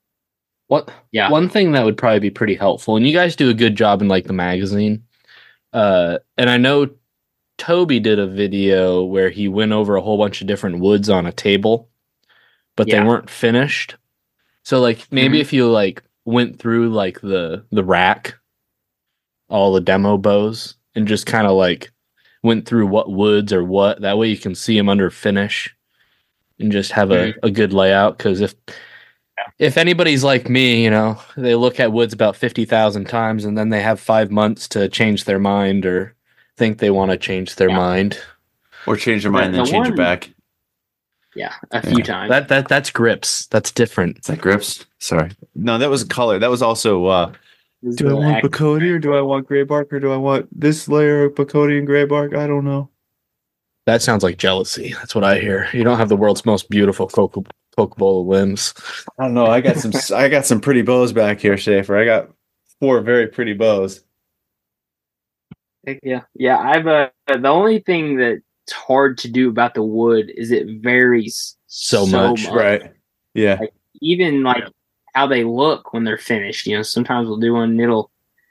One thing that would probably be pretty helpful, and you guys do a good job in like the magazine, and I know Toby did a video where he went over a whole bunch of different woods on a table, but they weren't finished. So like maybe if you like went through like the rack, all the demo bows, and just kind of like went through what woods or what, that way you can see them under finish and just have a good layout. Because if anybody's like me, they look at woods about 50,000 times and then they have 5 months to change their mind or think they want to change their mind, or change their mind and then change it back. Yeah, a few times. That's grips. That's different. Is that grips? Sorry, no, that was color. That was also. Do I want Bacote or do I want gray bark or do I want this layer of Bacote and gray bark? I don't know. That sounds like jealousy. That's what I hear. You don't have the world's most beautiful Coca-Cola limbs. I don't know. I got some pretty bows back here, Schaefer. I got 4 very pretty bows. Yeah. I've the only thing that's hard to do about the wood is it varies so much. Right? Yeah. Like, even like how they look when they're finished. Sometimes we'll do one and it'll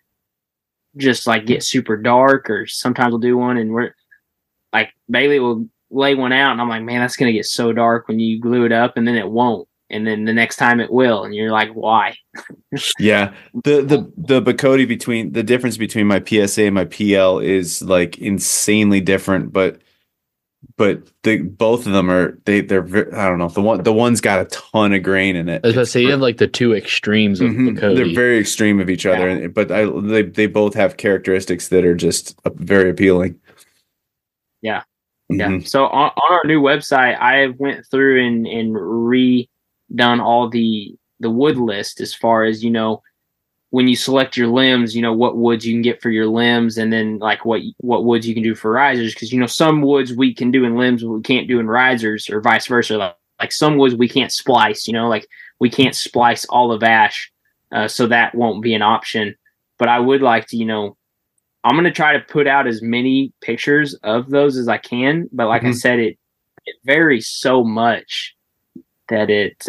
just like get super dark, or sometimes we'll do one and we're like Bailey will lay one out and I'm like, man, that's gonna get so dark when you glue it up, and then it won't. and then the next time it will, and you're like, why? Yeah, the Bacote between the difference between my PSA and my PL is like insanely different, but both of them are they're I don't know, the one's got a ton of grain in it. I was about to say you have like the two extremes of Bacote. They're very extreme of each other, but they both have characteristics that are just very appealing. Yeah. Yeah. So on our new website, I went through and redone all the wood list as far as, when you select your limbs, what woods you can get for your limbs, and then like what woods you can do for risers. Because, some woods we can do in limbs, we can't do in risers, or vice versa. Like some woods we can't splice, like we can't splice all of ash. So that won't be an option. But I would like to, I'm going to try to put out as many pictures of those as I can. But like I said, it varies so much that it's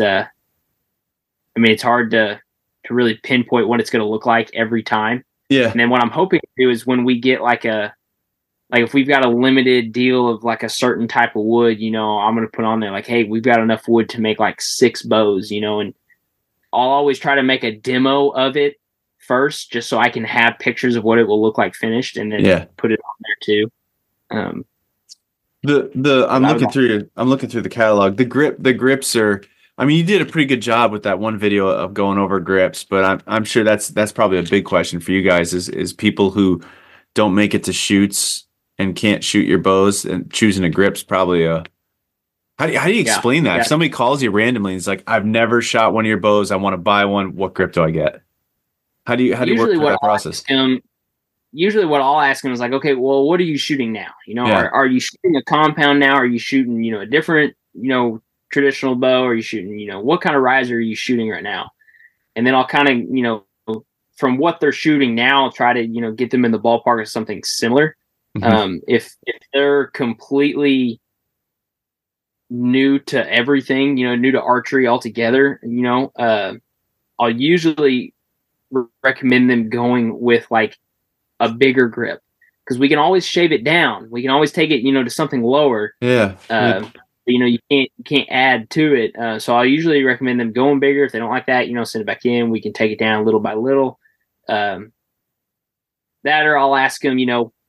hard to really pinpoint what it's going to look like every time. Yeah. And then what I'm hoping to do is when we get if we've got a limited deal of like a certain type of wood, I'm going to put on there like, hey, we've got enough wood to make like 6 bows, and I'll always try to make a demo of it first, just so I can have pictures of what it will look like finished, and then put it on there too. I'm looking through the catalog. The grips are, you did a pretty good job with that one video of going over grips, but I'm sure that's probably a big question for you guys is people who don't make it to shoots and can't shoot your bows, and choosing a grip's probably a. How do you explain that? If somebody calls you randomly and is like, I've never shot one of your bows, I want to buy one, what grip do I get? How do you work through that process? Usually what I'll ask him is like, okay, well, what are you shooting now? Are you shooting a compound now? Are you shooting, a different, traditional bow? Are you shooting, what kind of riser are you shooting right now? And then I'll kind of, from what they're shooting now, I'll try to, get them in the ballpark of something similar. If they're completely new to everything, new to archery altogether, I'll usually recommend them going with like a bigger grip, because we can always shave it down. We can always take it, to something lower. Yeah. You can't add to it. So I usually recommend them going bigger. If they don't like that, send it back in. We can take it down little by little. That, or I'll ask them,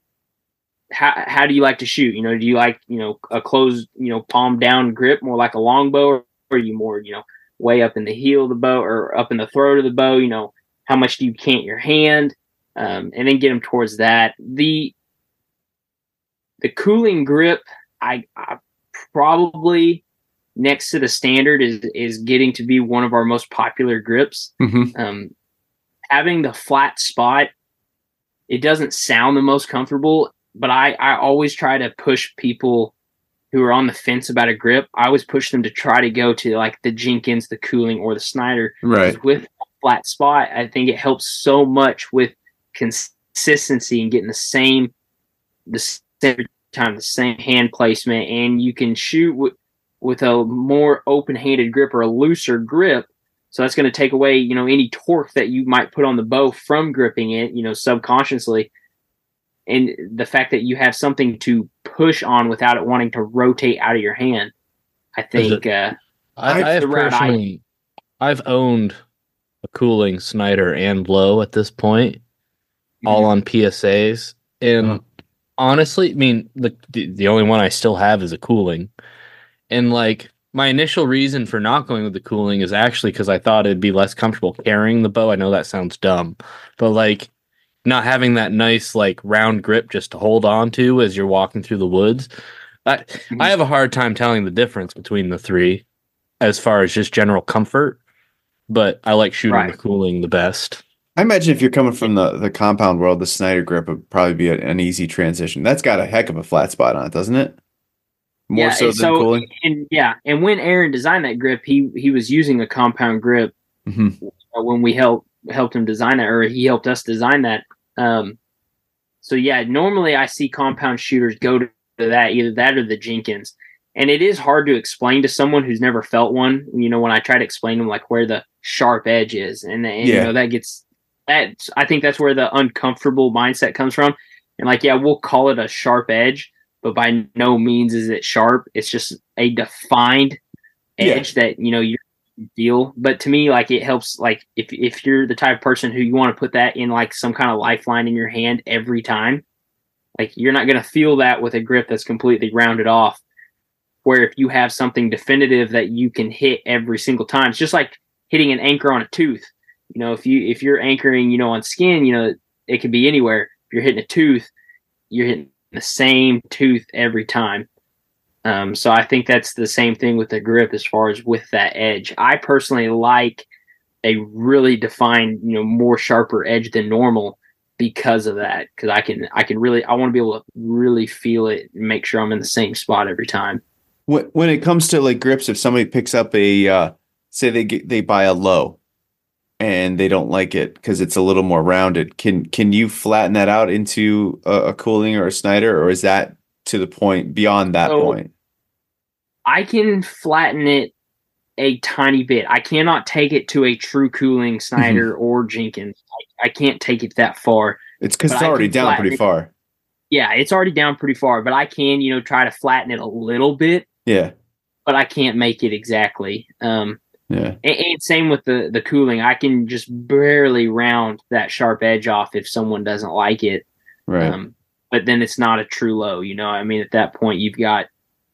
how do you like to shoot? Do you like, a closed, palm down grip, more like a long bow, or are you more, way up in the heel of the bow or up in the throat of the bow? How much do you cant your hand? And then get them towards that. The cooling grip, I probably next to the standard is getting to be one of our most popular grips. Having the flat spot, it doesn't sound the most comfortable, but I always try to push people who are on the fence about a grip. I always push them to try to go to like the Jenkins, the Cooling, or the Snyder. Right. With a flat spot, I think it helps so much with consistency and getting the same hand placement, and you can shoot with a more open-handed grip or a looser grip. So that's going to take away, any torque that you might put on the bow from gripping it, subconsciously. And the fact that you have something to push on without it wanting to rotate out of your hand, I think. I've owned a Cooling, Snyder, and Lowe at this point, all on PSAs. And honestly, the only one I still have is a Cooling. And like, my initial reason for not going with the Cooling is actually because I thought it'd be less comfortable carrying the bow. I know that sounds dumb, but like, not having that nice like round grip just to hold on to as you're walking through the woods. I have a hard time telling the difference between the three as far as just general comfort, but I like shooting the Cooling the best. I imagine if you're coming from the compound world, the Snyder grip would probably be an easy transition. That's got a heck of a flat spot on it, doesn't it? More so than Cooling. And when Aaron designed that grip, he was using a compound grip when we helped him design that, or he helped us design that. So yeah, normally I see compound shooters go to that, either that or the Jenkins. And it is hard to explain to someone who's never felt one, when I try to explain to them like where the sharp edge is. And I think that's where the uncomfortable mindset comes from. And like, yeah, we'll call it a sharp edge, but by no means is it sharp. It's just a defined edge that, feel. But to me, like, it helps. Like, if you're the type of person who you want to put that in like some kind of lifeline in your hand every time, like, you're not going to feel that with a grip that's completely rounded off. Where if you have something definitive that you can hit every single time, it's just like hitting an anchor on a tooth. You know, if you're anchoring, you know, on skin, you know, it could be anywhere. If you're hitting a tooth, you're hitting the same tooth every time. So I think that's the same thing with the grip as far as with that edge. I personally like a really defined, you know, more sharper edge than normal because of that. Because I want to be able to really feel it and make sure I'm in the same spot every time. When it comes to like grips, if somebody picks up a say they buy a low and they don't like it because it's a little more rounded, can you flatten that out into a Cooling or a Snyder, or is that to the point beyond that point? I can flatten it a tiny bit. I cannot take it to a true Cooling, Snyder, or Jenkins. I can't take it that far. It's because it's already down pretty far. Yeah, it's already down pretty far, but I can, you know, try to flatten it a little bit. Yeah. But I can't make it exactly. Yeah. And same with the Cooling. I can just barely round that sharp edge off if someone doesn't like it. Right. But then it's not a true low, you know. I mean, at that point, you've got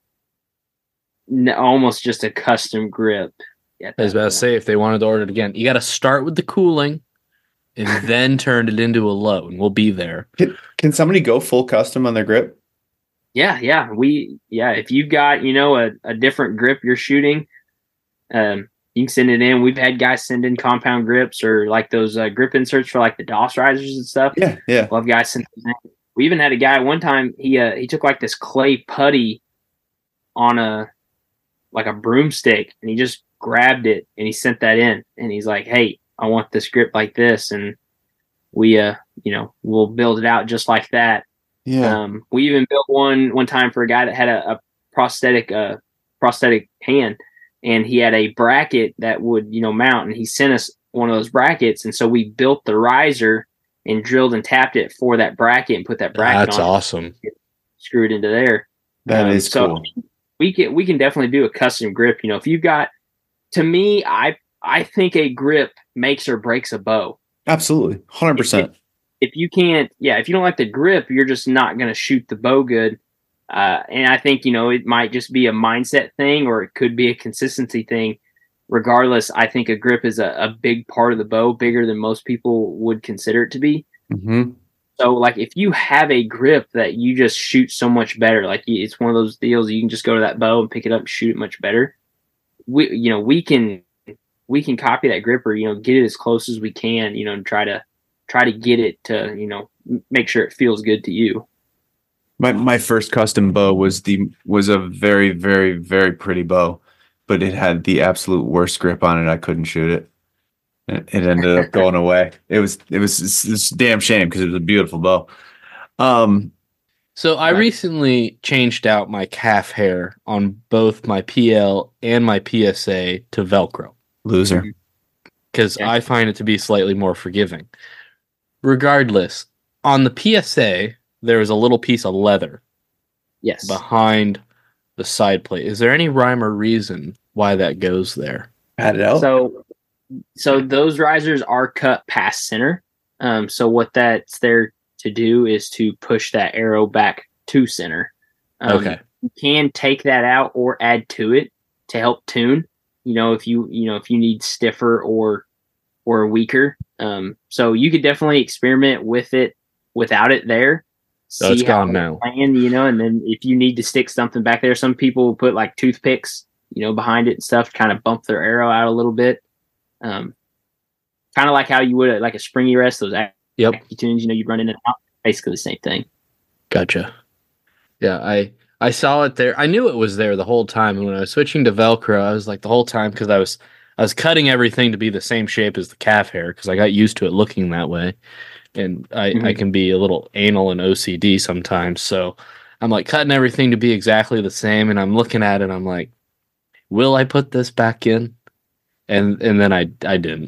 almost just a custom grip. I was about to say, if they wanted to order it again, you got to start with the Cooling and then turn it into a low, and we'll be there. Can somebody go full custom on their grip? Yeah. If you've got, you know, a different grip you're shooting, you can send it in. We've had guys send in compound grips or like those grip inserts for like the DOS risers and stuff. Yeah. We'll have guys send those in. We even had a guy one time, he took like this clay putty on a broomstick, and he just grabbed it and he sent that in, and he's like, "Hey, I want this grip like this," and we we'll build it out just like that. Yeah. We even built one time for a guy that had a prosthetic hand, and he had a bracket that would, you know, mount, and he sent us one of those brackets, and so we built the riser and drilled and tapped it for that bracket and put that bracket on. That's awesome. Screw it into there. That is cool. So we can definitely do a custom grip. You know, if you've got, to me, I think a grip makes or breaks a bow. Absolutely. 100%. If you can't, if you don't like the grip, you're just not going to shoot the bow good. And I think, you know, it might just be a mindset thing, or it could be a consistency thing. Regardless, I think a grip is a big part of the bow, bigger than most people would consider it to be. Mm-hmm. So, like, if you have a grip that you just shoot so much better, like, it's one of those deals you can just go to that bow and pick it up and shoot it much better. We can copy that grip, or, you know, get it as close as we can, you know, and try to get it to, you know, make sure it feels good to you. My first custom bow was a very, very, very pretty bow, but it had the absolute worst grip on it. I couldn't shoot it. It ended up going away. It was a damn shame because it was a beautiful bow. So I recently changed out my calf hair on both my PL and my PSA to Velcro. Loser. Because I find it to be slightly more forgiving. Regardless, on the PSA, there is a little piece of leather. Yes. Behind the side plate. Is there any rhyme or reason why that goes there? Add it out. So those risers are cut past center. So what that's there to do is to push that arrow back to center. Okay. You can take that out or add to it to help tune. You know, if you need stiffer or weaker. So you could definitely experiment with it without it there. So it's gone now. Playing, you know, and then if you need to stick something back there, some people will put like toothpicks, you know, behind it and stuff to kind of bump their arrow out a little bit. Kind of like how you would like a springy rest, those tunes, you know, you run in and out. Basically the same thing. Gotcha. Yeah, I saw it there. I knew it was there the whole time. And when I was switching to Velcro, I was like the whole time, because I was cutting everything to be the same shape as the calf hair because I got used to it looking that way. And I can be a little anal and OCD sometimes. So I'm like cutting everything to be exactly the same. And I'm looking at it. I'm like, will I put this back in? And then I didn't.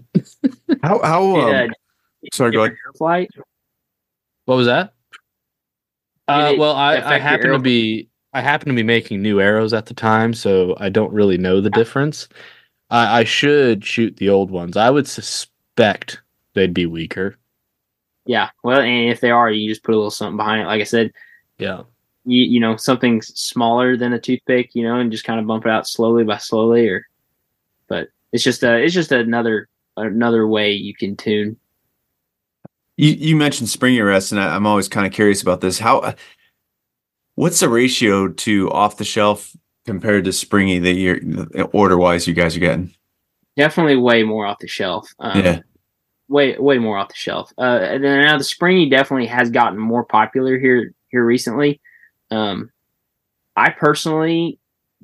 Sorry, go ahead. Flight? What was that? Well, I happen to be making new arrows at the time, so I don't really know the difference. I should shoot the old ones. I would suspect they'd be weaker. Yeah, well, and if they are, you just put a little something behind it. Like I said, yeah, you know, something smaller than a toothpick, you know, and just kind of bump it out slowly by slowly. But it's just another way you can tune. You mentioned spring arrest, and I'm always kind of curious about this. What's the ratio to off the shelf compared to springy that you're order wise you guys are getting? Definitely way more off the shelf. Yeah. Way more off the shelf. And then now the springy definitely has gotten more popular here recently. I personally,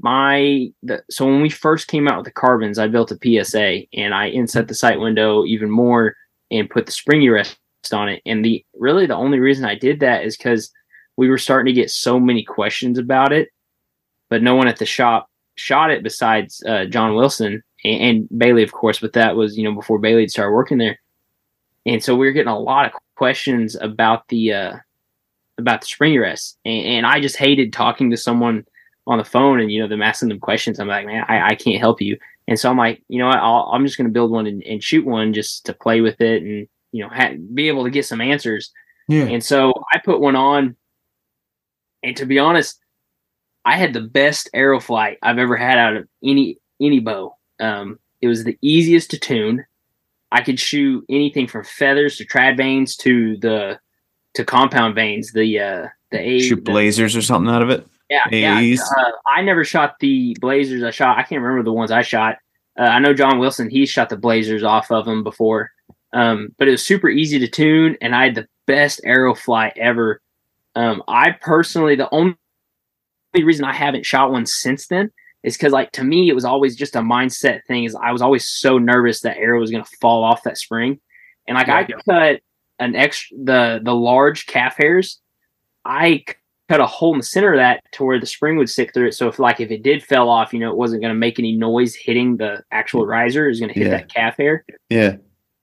so when we first came out with the carbons, I built a PSA and I inset the sight window even more and put the springy rest on it. And the only reason I did that is because we were starting to get so many questions about it, but no one at the shop shot it besides John Wilson and Bailey, of course. But that was, you know, before Bailey had started working there. And so we were getting a lot of questions about the spring arrest, and I just hated talking to someone on the phone and, you know, them asking them questions. I'm like, man, I can't help you. And so I'm like, you know what, I'm just going to build one and shoot one just to play with it and, you know, be able to get some answers. Yeah. And so I put one on, and to be honest, I had the best arrow flight I've ever had out of any bow. It was the easiest to tune. I could shoot anything from feathers to trad vanes to compound vanes. Shoot blazers or something out of it. Yeah, AEs. I never shot the blazers. I can't remember the ones I shot. I know John Wilson, he shot the blazers off of them before. But it was super easy to tune, and I had the best arrow flight ever. I personally, the only reason I haven't shot one since then is because, like, to me, it was always just a mindset thing. Is I was always so nervous that arrow was going to fall off that spring, and like I cut the large calf hairs. I cut a hole in the center of that to where the spring would stick through it. So if it did fell off, you know, it wasn't going to make any noise hitting the actual riser. It was going to hit that calf hair. Yeah.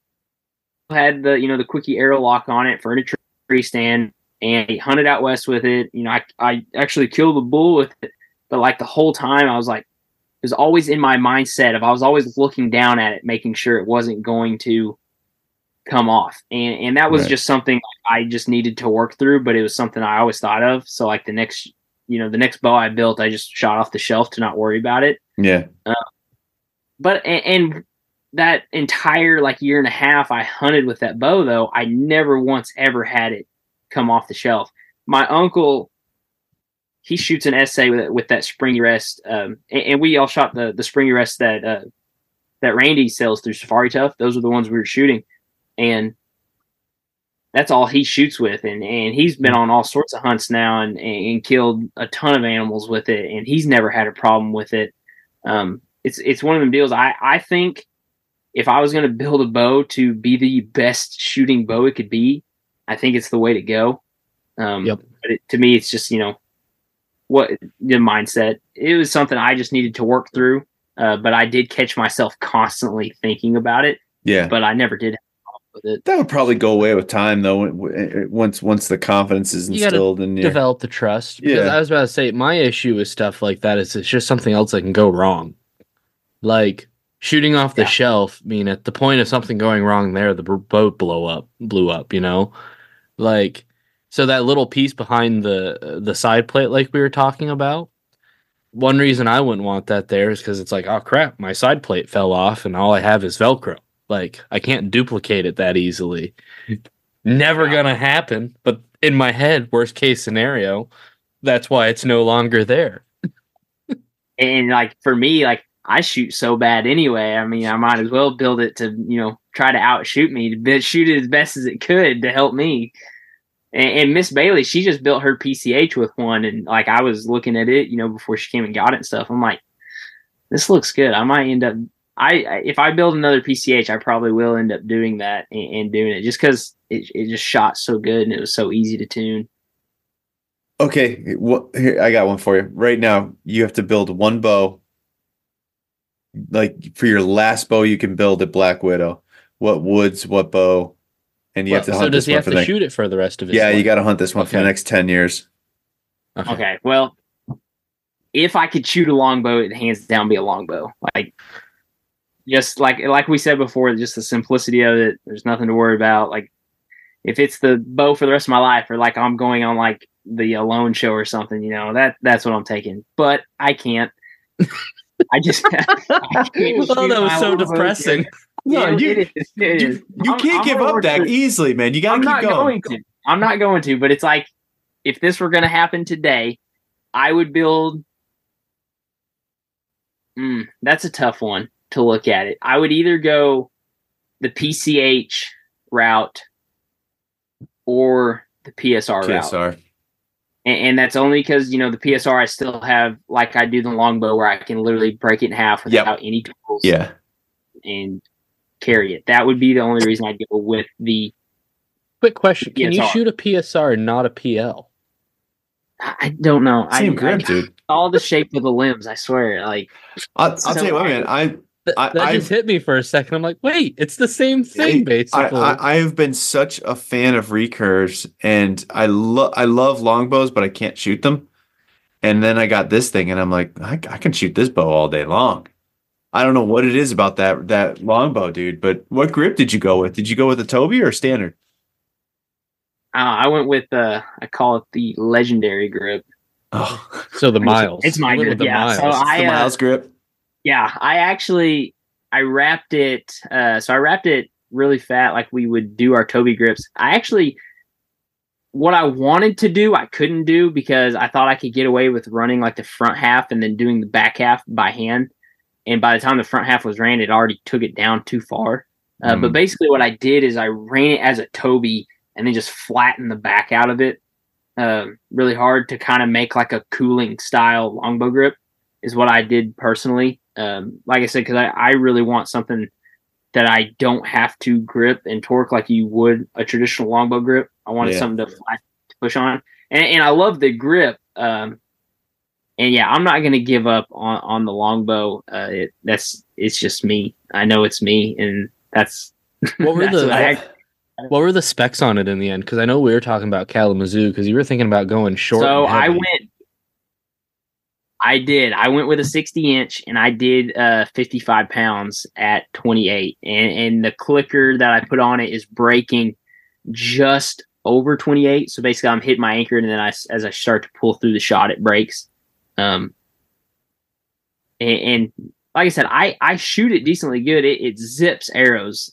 Had the quickie arrow lock on it for a tree stand, and he hunted out west with it. You know, I actually killed a bull with it. But like the whole time I was like, it was always in my mindset of I was always looking down at it, making sure it wasn't going to come off. And that was just something I just needed to work through, but it was something I always thought of. So like the next bow I built, I just shot off the shelf to not worry about it. Yeah. But that entire like year and a half I hunted with that bow, though, I never once ever had it come off the shelf. My uncle, he shoots an SA with that springy rest, and we all shot the springy rest that Randy sells through Safari Tough. Those are the ones we were shooting, and that's all he shoots with. And he's been on all sorts of hunts now and killed a ton of animals with it, and he's never had a problem with it. It's one of them deals. I think if I was going to build a bow to be the best shooting bow it could be, I think it's the way to go. But to me, it's just, you know, what the mindset. It was something I just needed to work through, but I did catch myself constantly thinking about it. Yeah, but I never did have a problem with it. That would probably go away with time, though. Once the confidence is instilled and develop the trust. Because I was about to say, my issue with stuff like that is it's just something else that can go wrong. Like shooting off the shelf. I mean, at the point of something going wrong there, the boat blew up. You know, like. So that little piece behind the side plate, like we were talking about, one reason I wouldn't want that there is because it's like, oh crap, my side plate fell off and all I have is Velcro. Like, I can't duplicate it that easily. Never gonna happen. But in my head, worst case scenario, that's why it's no longer there. And like for me, like I shoot so bad anyway. I mean, I might as well build it to, you know, try to outshoot me, to shoot it as best as it could to help me. And Miss Bailey, she just built her PCH with one, and like I was looking at it, you know, before she came and got it and stuff. I'm like, this looks good. I might end up. If I build another PCH, I probably will end up doing that and doing it just because it just shot so good and it was so easy to tune. Okay, here I got one for you. Right now, you have to build one bow. Like for your last bow, you can build at Black Widow. What woods? What bow? And you have to hunt so does this he one have for to shoot it for the rest of his life? You got to hunt this one for the next 10 years. Okay. Well, if I could shoot a longbow, it'd hands down be a longbow. Like just like we said before, just the simplicity of it. There's nothing to worry about. Like if it's the bow for the rest of my life, or like I'm going on like the Alone show or something, that's what I'm taking. But I can't. I just. I can't that was so depressing. No, you can't give up that easily, man. You gotta keep going. I'm not going to, but it's like if this were going to happen today, I would build. That's a tough one to look at it. I would either go the PCH route or the PSR route. And that's only because, the PSR I still have, like I do the longbow, where I can literally break it in half without any tools. Yeah. And carry it. That would be the only reason I'd go with the. Quick question. Can you shoot a PSR and not a PL? I don't know. Same grip, dude. All the shape of the limbs, I swear. Like, I'll tell you what, man. That just hit me for a second. I'm like, wait, it's the same thing, basically. I have been such a fan of recurves, and I love longbows, but I can't shoot them. And then I got this thing, and I'm like, I can shoot this bow all day long. I don't know what it is about that longbow, dude. But what grip did you go with? Did you go with a Toby or a standard? I went with I call it the legendary grip. Oh, so the Miles. It's my grip. Yeah, Miles. So the Miles grip. Yeah, I wrapped it. So I wrapped it really fat, like we would do our Toby grips. What I wanted to do, I couldn't do because I thought I could get away with running like the front half and then doing the back half by hand. And by the time the front half was ran, it already took it down too far. But basically what I did is I ran it as a Toby and then just flattened the back out of it really hard to kind of make like a cooling style longbow grip is what I did personally. Like I said, because I really want something that I don't have to grip and torque like you would a traditional longbow grip. I wanted something to push on. And I love the grip. And yeah, I'm not going to give up on the longbow. It's just me. I know it's me. And that's what were the specs on it in the end? Because I know we were talking about Kalamazoo because you were thinking about going short. So I went with a 60-inch and I did 55 pounds at 28. And the clicker that I put on it is breaking just over 28. So basically I'm hitting my anchor and then as I start to pull through the shot, it breaks. And like I said, I shoot it decently good. It zips arrows.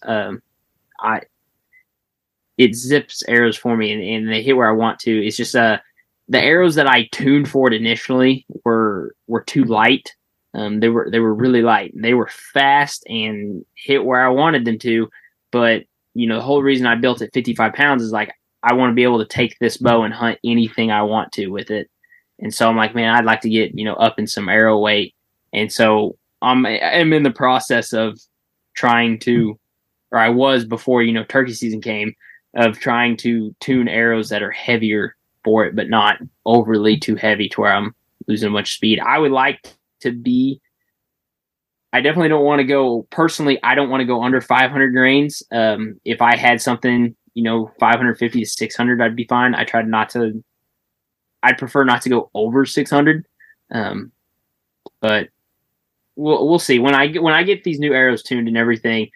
It zips arrows for me and they hit where I want to. It's just the arrows that I tuned for it initially were too light. They were really light. They were fast and hit where I wanted them to. But the whole reason I built it 55 pounds is like I want to be able to take this bow and hunt anything I want to with it. And so I'm like, man, I'd like to get up in some arrow weight. And so I'm in the process of trying to, or I was before turkey season came, of trying to tune arrows that are heavier for it, but not overly too heavy to where I'm losing much speed. I would like to be. I definitely don't want to go personally. I don't want to go under 500 grains. If I had something, 550 to 600, I'd be fine. I'd prefer not to go over 600. But we'll see when I get these new arrows tuned and everything.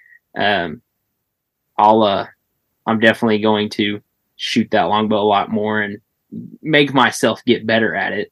I'm definitely going to shoot that longbow a lot more and make myself get better at it.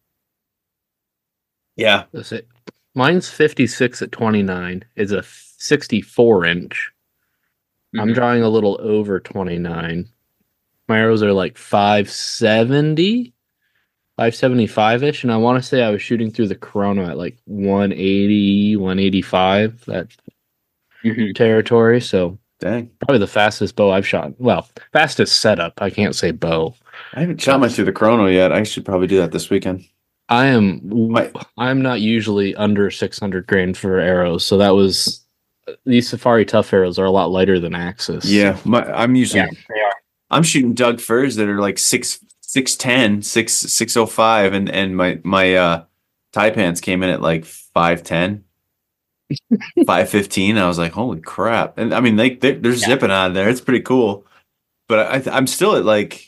Yeah. That's it. Mine's 56 at 29. It's a 64-inch. I'm drawing a little over 29. My arrows are like 570, 575-ish, and I want to say I was shooting through the Corona at like 180, 185, that territory, so dang. Probably the fastest bow I've shot. Well, fastest setup. I can't say bow. I haven't shot much through the Chrono yet. I should probably do that this weekend. I'm not usually under 600 grain for arrows, so that was these Safari Tough arrows are a lot lighter than Axis. Yeah, I'm usually they are. I'm shooting Doug Furs that are like 610, 605, and my Taipans came in at like 510. 515. I was like, holy crap. And I mean, they're zipping on there. It's pretty cool. But I'm still at like,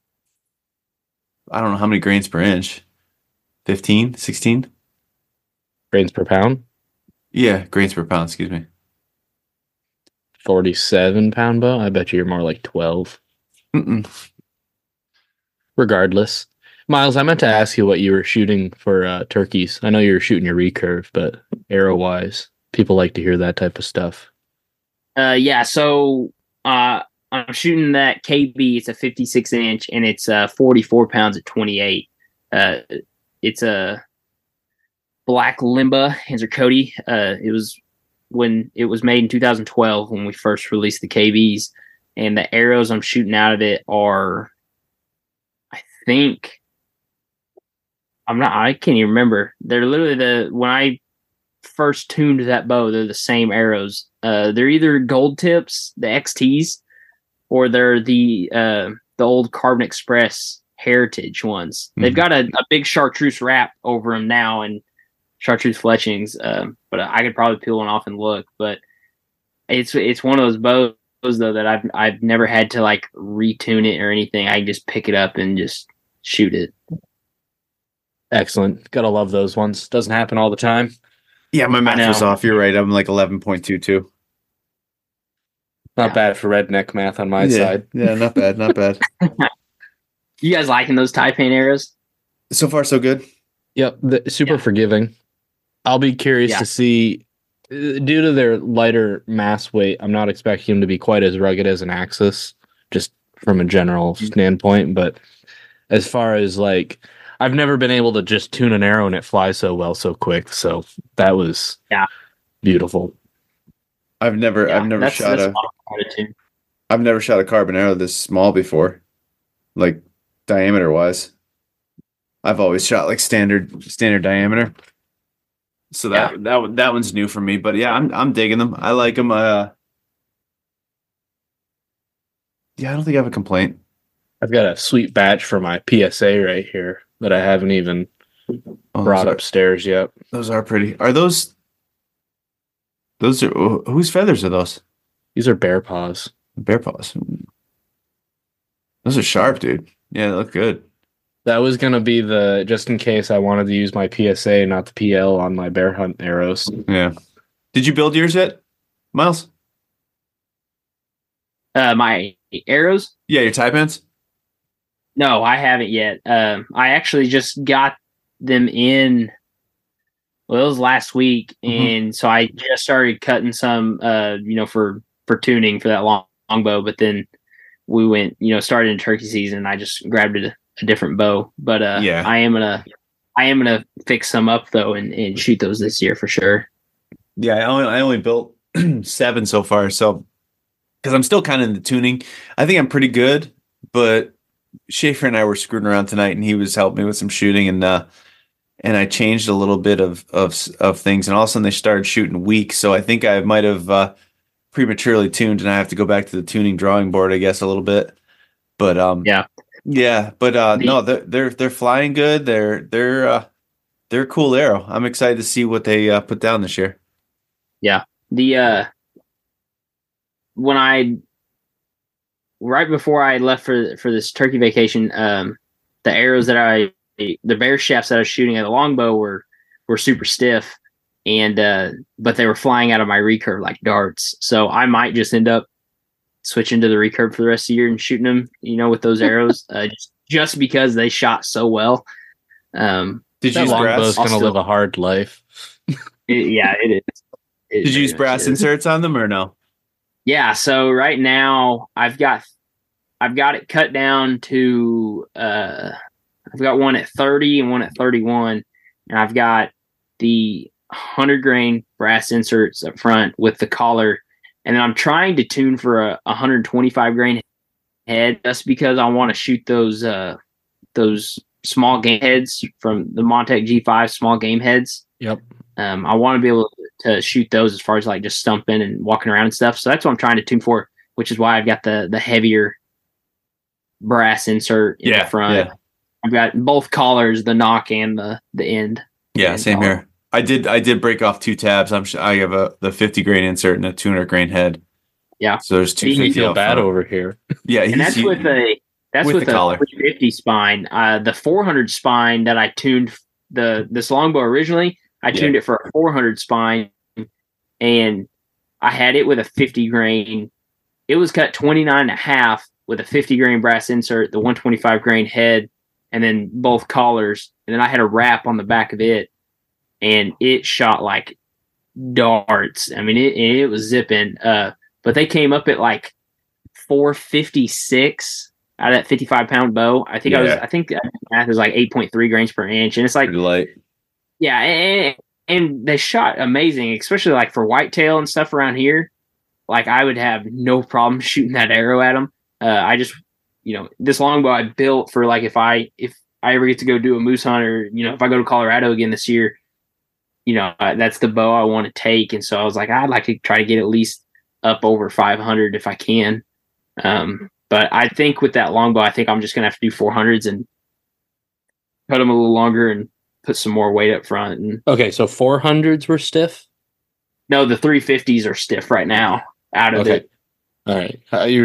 I don't know how many grains per inch. 15, 16 grains per pound. Yeah, grains per pound. Excuse me. 47-pound bow. I bet you're more like 12. Regardless, Miles, I meant to ask you what you were shooting for turkeys. I know you were shooting your recurve, but arrow wise, people like to hear that type of stuff. Yeah. So I'm shooting that KB. It's a 56-inch, and it's 44 pounds at 28. It's a black Limba Cody. It was when it was made in 2012 when we first released the KBs, and the arrows I'm shooting out of it are, I can't even remember. They're literally when I first tuned that bow, they're the same arrows. They're either gold tips, the XTs, or they're the old Carbon Express Heritage ones. Mm-hmm. They've got a big chartreuse wrap over them now and chartreuse fletchings. But I could probably peel one off and look. But it's one of those bows though that I've never had to like retune it or anything. I can just pick it up and just shoot it. Excellent. Gotta love those ones. Doesn't happen all the time. Yeah, my math was off. You're right. I'm like 11.22. Not bad for redneck math on my side. Yeah, not bad. Not bad. You guys liking those Taipan arrows? So far, so good. Yep. Super forgiving. I'll be curious to see, due to their lighter mass weight, I'm not expecting them to be quite as rugged as an Axis, just from a general standpoint. But as far as like, I've never been able to just tune an arrow and it flies so well so quick. So that was beautiful. I've never shot a carbon arrow this small before, like diameter wise. I've always shot like standard diameter. So that one's new for me, but yeah, I'm digging them. I like them. I don't think I have a complaint. I've got a sweet batch for my PSA right here that I haven't even brought upstairs yet. Those are pretty. Are those are whose feathers are those? These are bear paws. Bear paws. Those are sharp, dude. Yeah, they look good. That was going to be just in case I wanted to use my PSA, not the PL, on my bear hunt arrows. Yeah. Did you build yours yet, Miles? My arrows? Yeah, your Taipans? No, I haven't yet. I actually just got them in. Well, it was last week, and so I just started cutting some, for tuning for that longbow. But then we went, started in turkey season, and I just grabbed a different bow. But I am gonna fix some up though and shoot those this year for sure. Yeah, I only built 7 so far, so because I'm still kind of in the tuning. I think I'm pretty good, but Schaefer and I were screwing around tonight, and he was helping me with some shooting, and I changed a little bit of things, and all of a sudden they started shooting weak. So I think I might have prematurely tuned, and I have to go back to the tuning drawing board, I guess, a little bit. But no, they're flying good. They're a cool arrow. I'm excited to see what they put down this year. Yeah, right before I left for this turkey vacation, the arrows that the bear shafts that I was shooting at the longbow were super stiff, and but they were flying out of my recurve like darts. So I might just end up switching to the recurve for the rest of the year and shooting them, with those arrows, just because they shot so well. Did you use brass? Going to live a hard life. It is. Did you use brass inserts on them or no? Yeah. So right now I've got it cut down to I've got one at 30 and one at 31, and I've got the 100 grain brass inserts up front with the collar, and then I'm trying to tune for a 125 grain head, just because I want to shoot those small game heads from the Montec G5 small game heads. Yep. I want to be able to shoot those as far as like just stumping and walking around and stuff. So that's what I'm trying to tune for, which is why I've got the heavier brass insert in the front. Yeah. I've got both collars, the knock and the end. Yeah, same collar. Here. I did break off 2 tabs. I have the 50 grain insert and a 200 grain head. Yeah. So there's 250. You feel bad over here. Yeah, and that's with a 350 spine. The 400 spine that I tuned this longbow originally, I tuned it for a 400 spine, and I had it with a 50 grain. It was cut 29.5 with a 50 grain brass insert, the 125 grain head, and then both collars. And then I had a wrap on the back of it, and it shot like darts. I mean, it was zipping. But they came up at like 456 out of that 55-pound bow. I think I think math is like 8.3 grains per inch, and it's like pretty light. Yeah, and they shot amazing, especially like for whitetail and stuff around here. Like I would have no problem shooting that arrow at them. I just, this longbow I built for like if I ever get to go do a moose hunt, or if I go to Colorado again this year, that's the bow I want to take. And so I was like, I'd like to try to get at least up over 500 if I can. But I think with that longbow, I think I'm just gonna have to do 400s and cut them a little longer and put some more weight up front. And okay, so 400s were stiff? No, the 350s are stiff right now out of it. All right.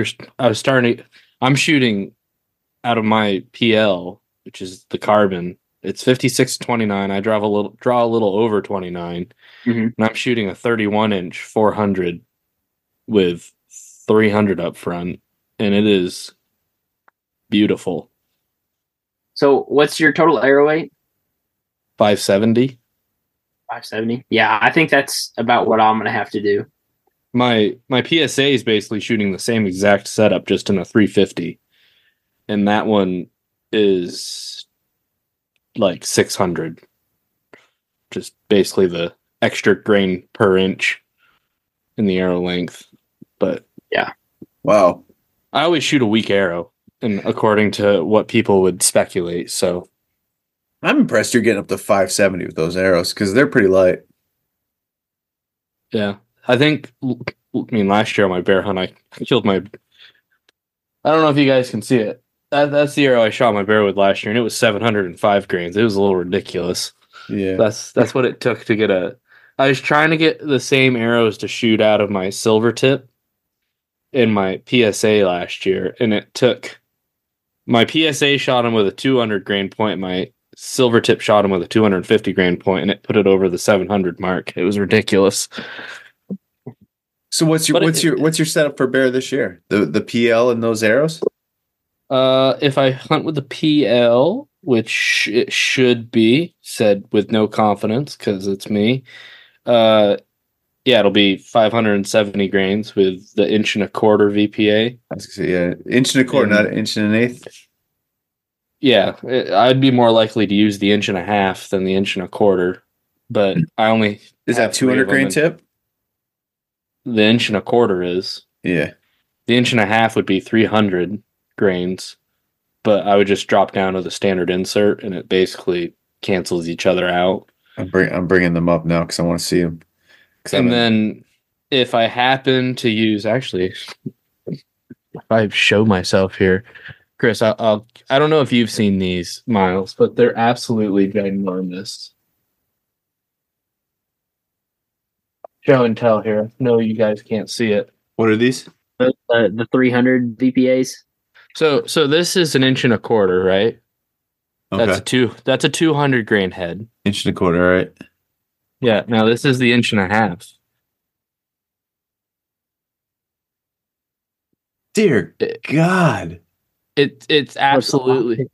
I'm shooting out of my PL, which is the carbon. It's 56-29. I draw a little over 29. Mm-hmm. And I'm shooting a 31-inch 400 with 300 up front, and it is beautiful. So what's your total arrow weight? 570. 570. Yeah, I think that's about what I'm going to have to do. My PSA is basically shooting the same exact setup, just in a 350. And that one is like 600. Just basically the extra grain per inch in the arrow length. But yeah. Wow. I always shoot a weak arrow, and according to what people would speculate. So I'm impressed you're getting up to 570 with those arrows, because they're pretty light. Yeah. Last year on my bear hunt, I killed I don't know if you guys can see it. That's the arrow I shot my bear with last year, and it was 705 grains. It was a little ridiculous. Yeah. That's what it took to get I was trying to get the same arrows to shoot out of my silver tip in my PSA last year, and it took my PSA shot him with a 200 grain point, my silver tip shot him with a 250 grain point, and it put it over the 700 mark. It was ridiculous. So what's your setup for bear this year? The PL and those arrows? If I hunt with the PL, which it should be, said with no confidence because it's me, it'll be 570 grains with the 1.25 VPA. I was gonna say, yeah, 1.25, not 1.125. Yeah, I'd be more likely to use the 1.5 than the 1.25, but I only is that 200 grain tip? The 1.25 is. Yeah. The 1.5 would be 300 grains, but I would just drop down to the standard insert, and it basically cancels each other out. I'm bringing them up now because I want to see them. And then if I happen to use, actually, if I show myself here, Chris, I don't know if you've seen these, Miles, but they're absolutely ginormous. Show and tell here. No, you guys can't see it. What are these? The 300 VPAs. So this is 1.25 inch, right? Okay. That's a 200 grain head. 1.25 right? Yeah. Now this is the 1.5 inch. Dear God. It's absolutely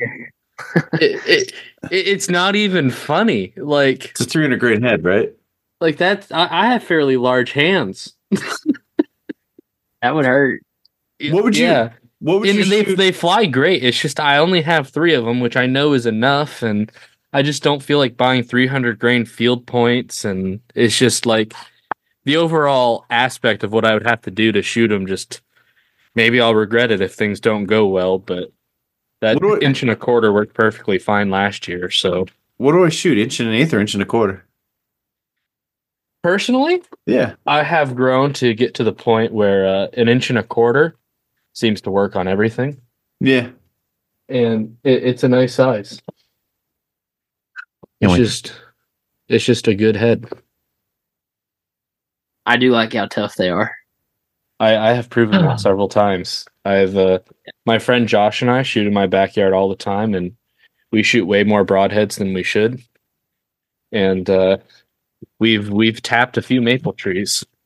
it's not even funny. Like, it's a 300 grain head, right? Like I have fairly large hands. That would hurt. What would you? Yeah. What would you? They fly great. It's just I only have 3 of them, which I know is enough, and I just don't feel like buying 300 grain field points, and it's just like the overall aspect of what I would have to do to shoot them. Just maybe I'll regret it if things don't go well, but that 1.25 worked perfectly fine last year. So what do I shoot? 1.125 or 1.25? Personally, yeah, I have grown to get to the point where 1.25 seems to work on everything. Yeah, and it's a nice size. It's just a good head. I do like how tough they are. I have proven that several times. I have my friend Josh and I shoot in my backyard all the time, and we shoot way more broadheads than we should. And we've tapped a few maple trees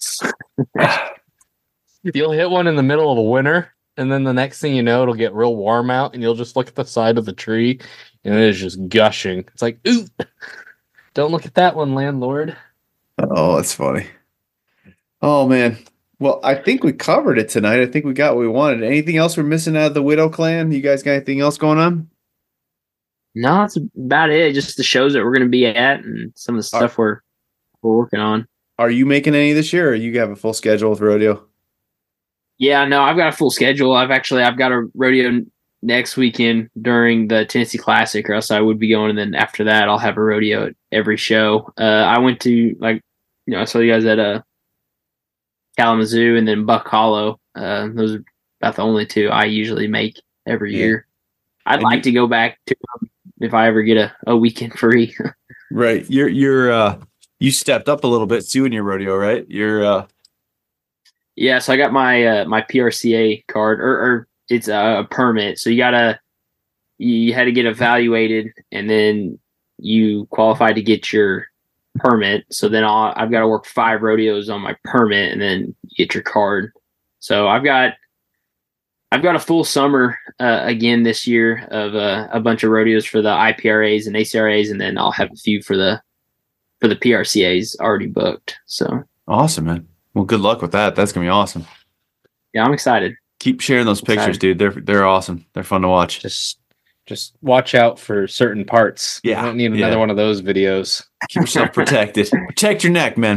You'll hit one in the middle of a winter, and then the next thing you know, it'll get real warm out, and you'll just look at the side of the tree, and it is just gushing. It's like, ooh, don't look at that one, landlord. Oh, that's funny. Oh, man. Well, I think we covered it tonight. I think we got what we wanted. Anything else we're missing out of the Widow Clan? You guys got anything else going on? No, that's about it. Just the shows that we're going to be at and some of the stuff we're working on. Are you making any this year, or you have a full schedule with rodeo? Yeah, no, I've got a full schedule. I've got a rodeo next weekend during the Tennessee Classic, or else I would be going. And then after that, I'll have a rodeo at every show. I went to, I saw you guys at Kalamazoo and then Buck Hollow. Those are about the only two I usually make every year. I'd like to go back to them if I ever get a weekend free. Right. You stepped up a little bit too in your rodeo, right? Yeah, so I got my my PRCA card, or it's a permit. So you had to get evaluated, and then you qualified to get your permit. So then I've got to work 5 rodeos on my permit, and then get your card. So I've got a full summer again this year of a bunch of rodeos for the IPRAs and ACRAs, and then I'll have a few for the PRCAs already booked. So awesome, man. Well, good luck with that. That's gonna be awesome. Yeah, I'm excited. Keep sharing those pictures, dude. They're awesome. They're fun to watch. Just watch out for certain parts. Yeah, you don't need another one of those videos. Keep yourself protected. Protect your neck, man.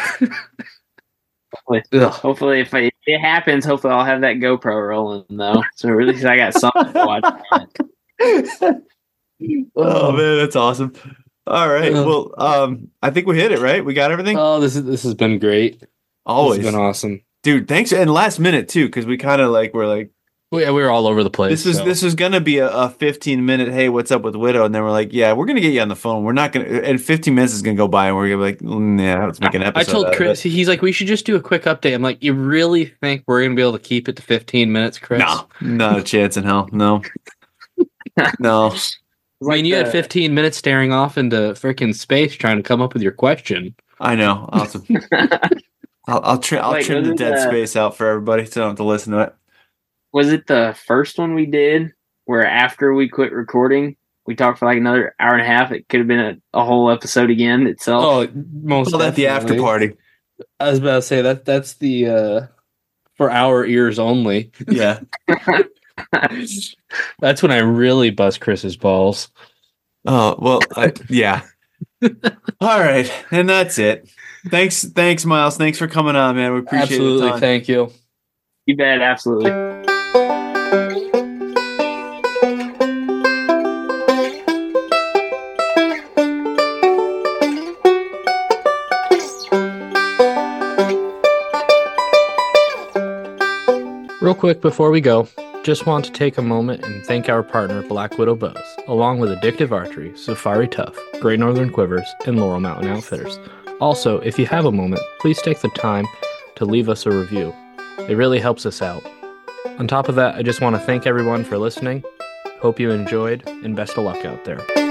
Hopefully, if it happens, hopefully I'll have that GoPro rolling though. So at least I got something to watch. Oh man, that's awesome. All right. Well, I think we hit it, right? We got everything. Oh, this has been great. Always been awesome, dude. Thanks. And last minute too, because we kind of we were all over the place. This was gonna be a 15-minute. Hey, what's up with Widow? And then we're like, yeah, we're gonna get you on the phone. We're not gonna. And 15 minutes is gonna go by, and we're gonna be like, yeah, let's make an episode. I told Chris, he's like, we should just do a quick update. I'm like, you really think we're gonna be able to keep it to 15 minutes, Chris? No, not a chance in hell. No, no. I mean, you had 15 minutes staring off into freaking space trying to come up with your question. I know. Awesome. I'll trim the dead space out for everybody so I don't have to listen to it. Was it the first one we did where after we quit recording, we talked for like another hour and a half? It could have been a whole episode again itself. Oh, most at the after party. I was about to say that's the for our ears only. Yeah. That's when I really bust Chris's balls. Oh, well, yeah. All right. And that's it. Thanks, Miles. Thanks for coming on, man. We appreciate it. Absolutely. Thank you. You bet. Absolutely. Real quick before we go, just want to take a moment and thank our partner Black Widow Bows, along with Addictive Archery, Safari Tough, Great Northern Quivers, and Laurel Mountain Outfitters. Also, if you have a moment, please take the time to leave us a review. It really helps us out. On top of that, I just want to thank everyone for listening. Hope you enjoyed, and best of luck out there.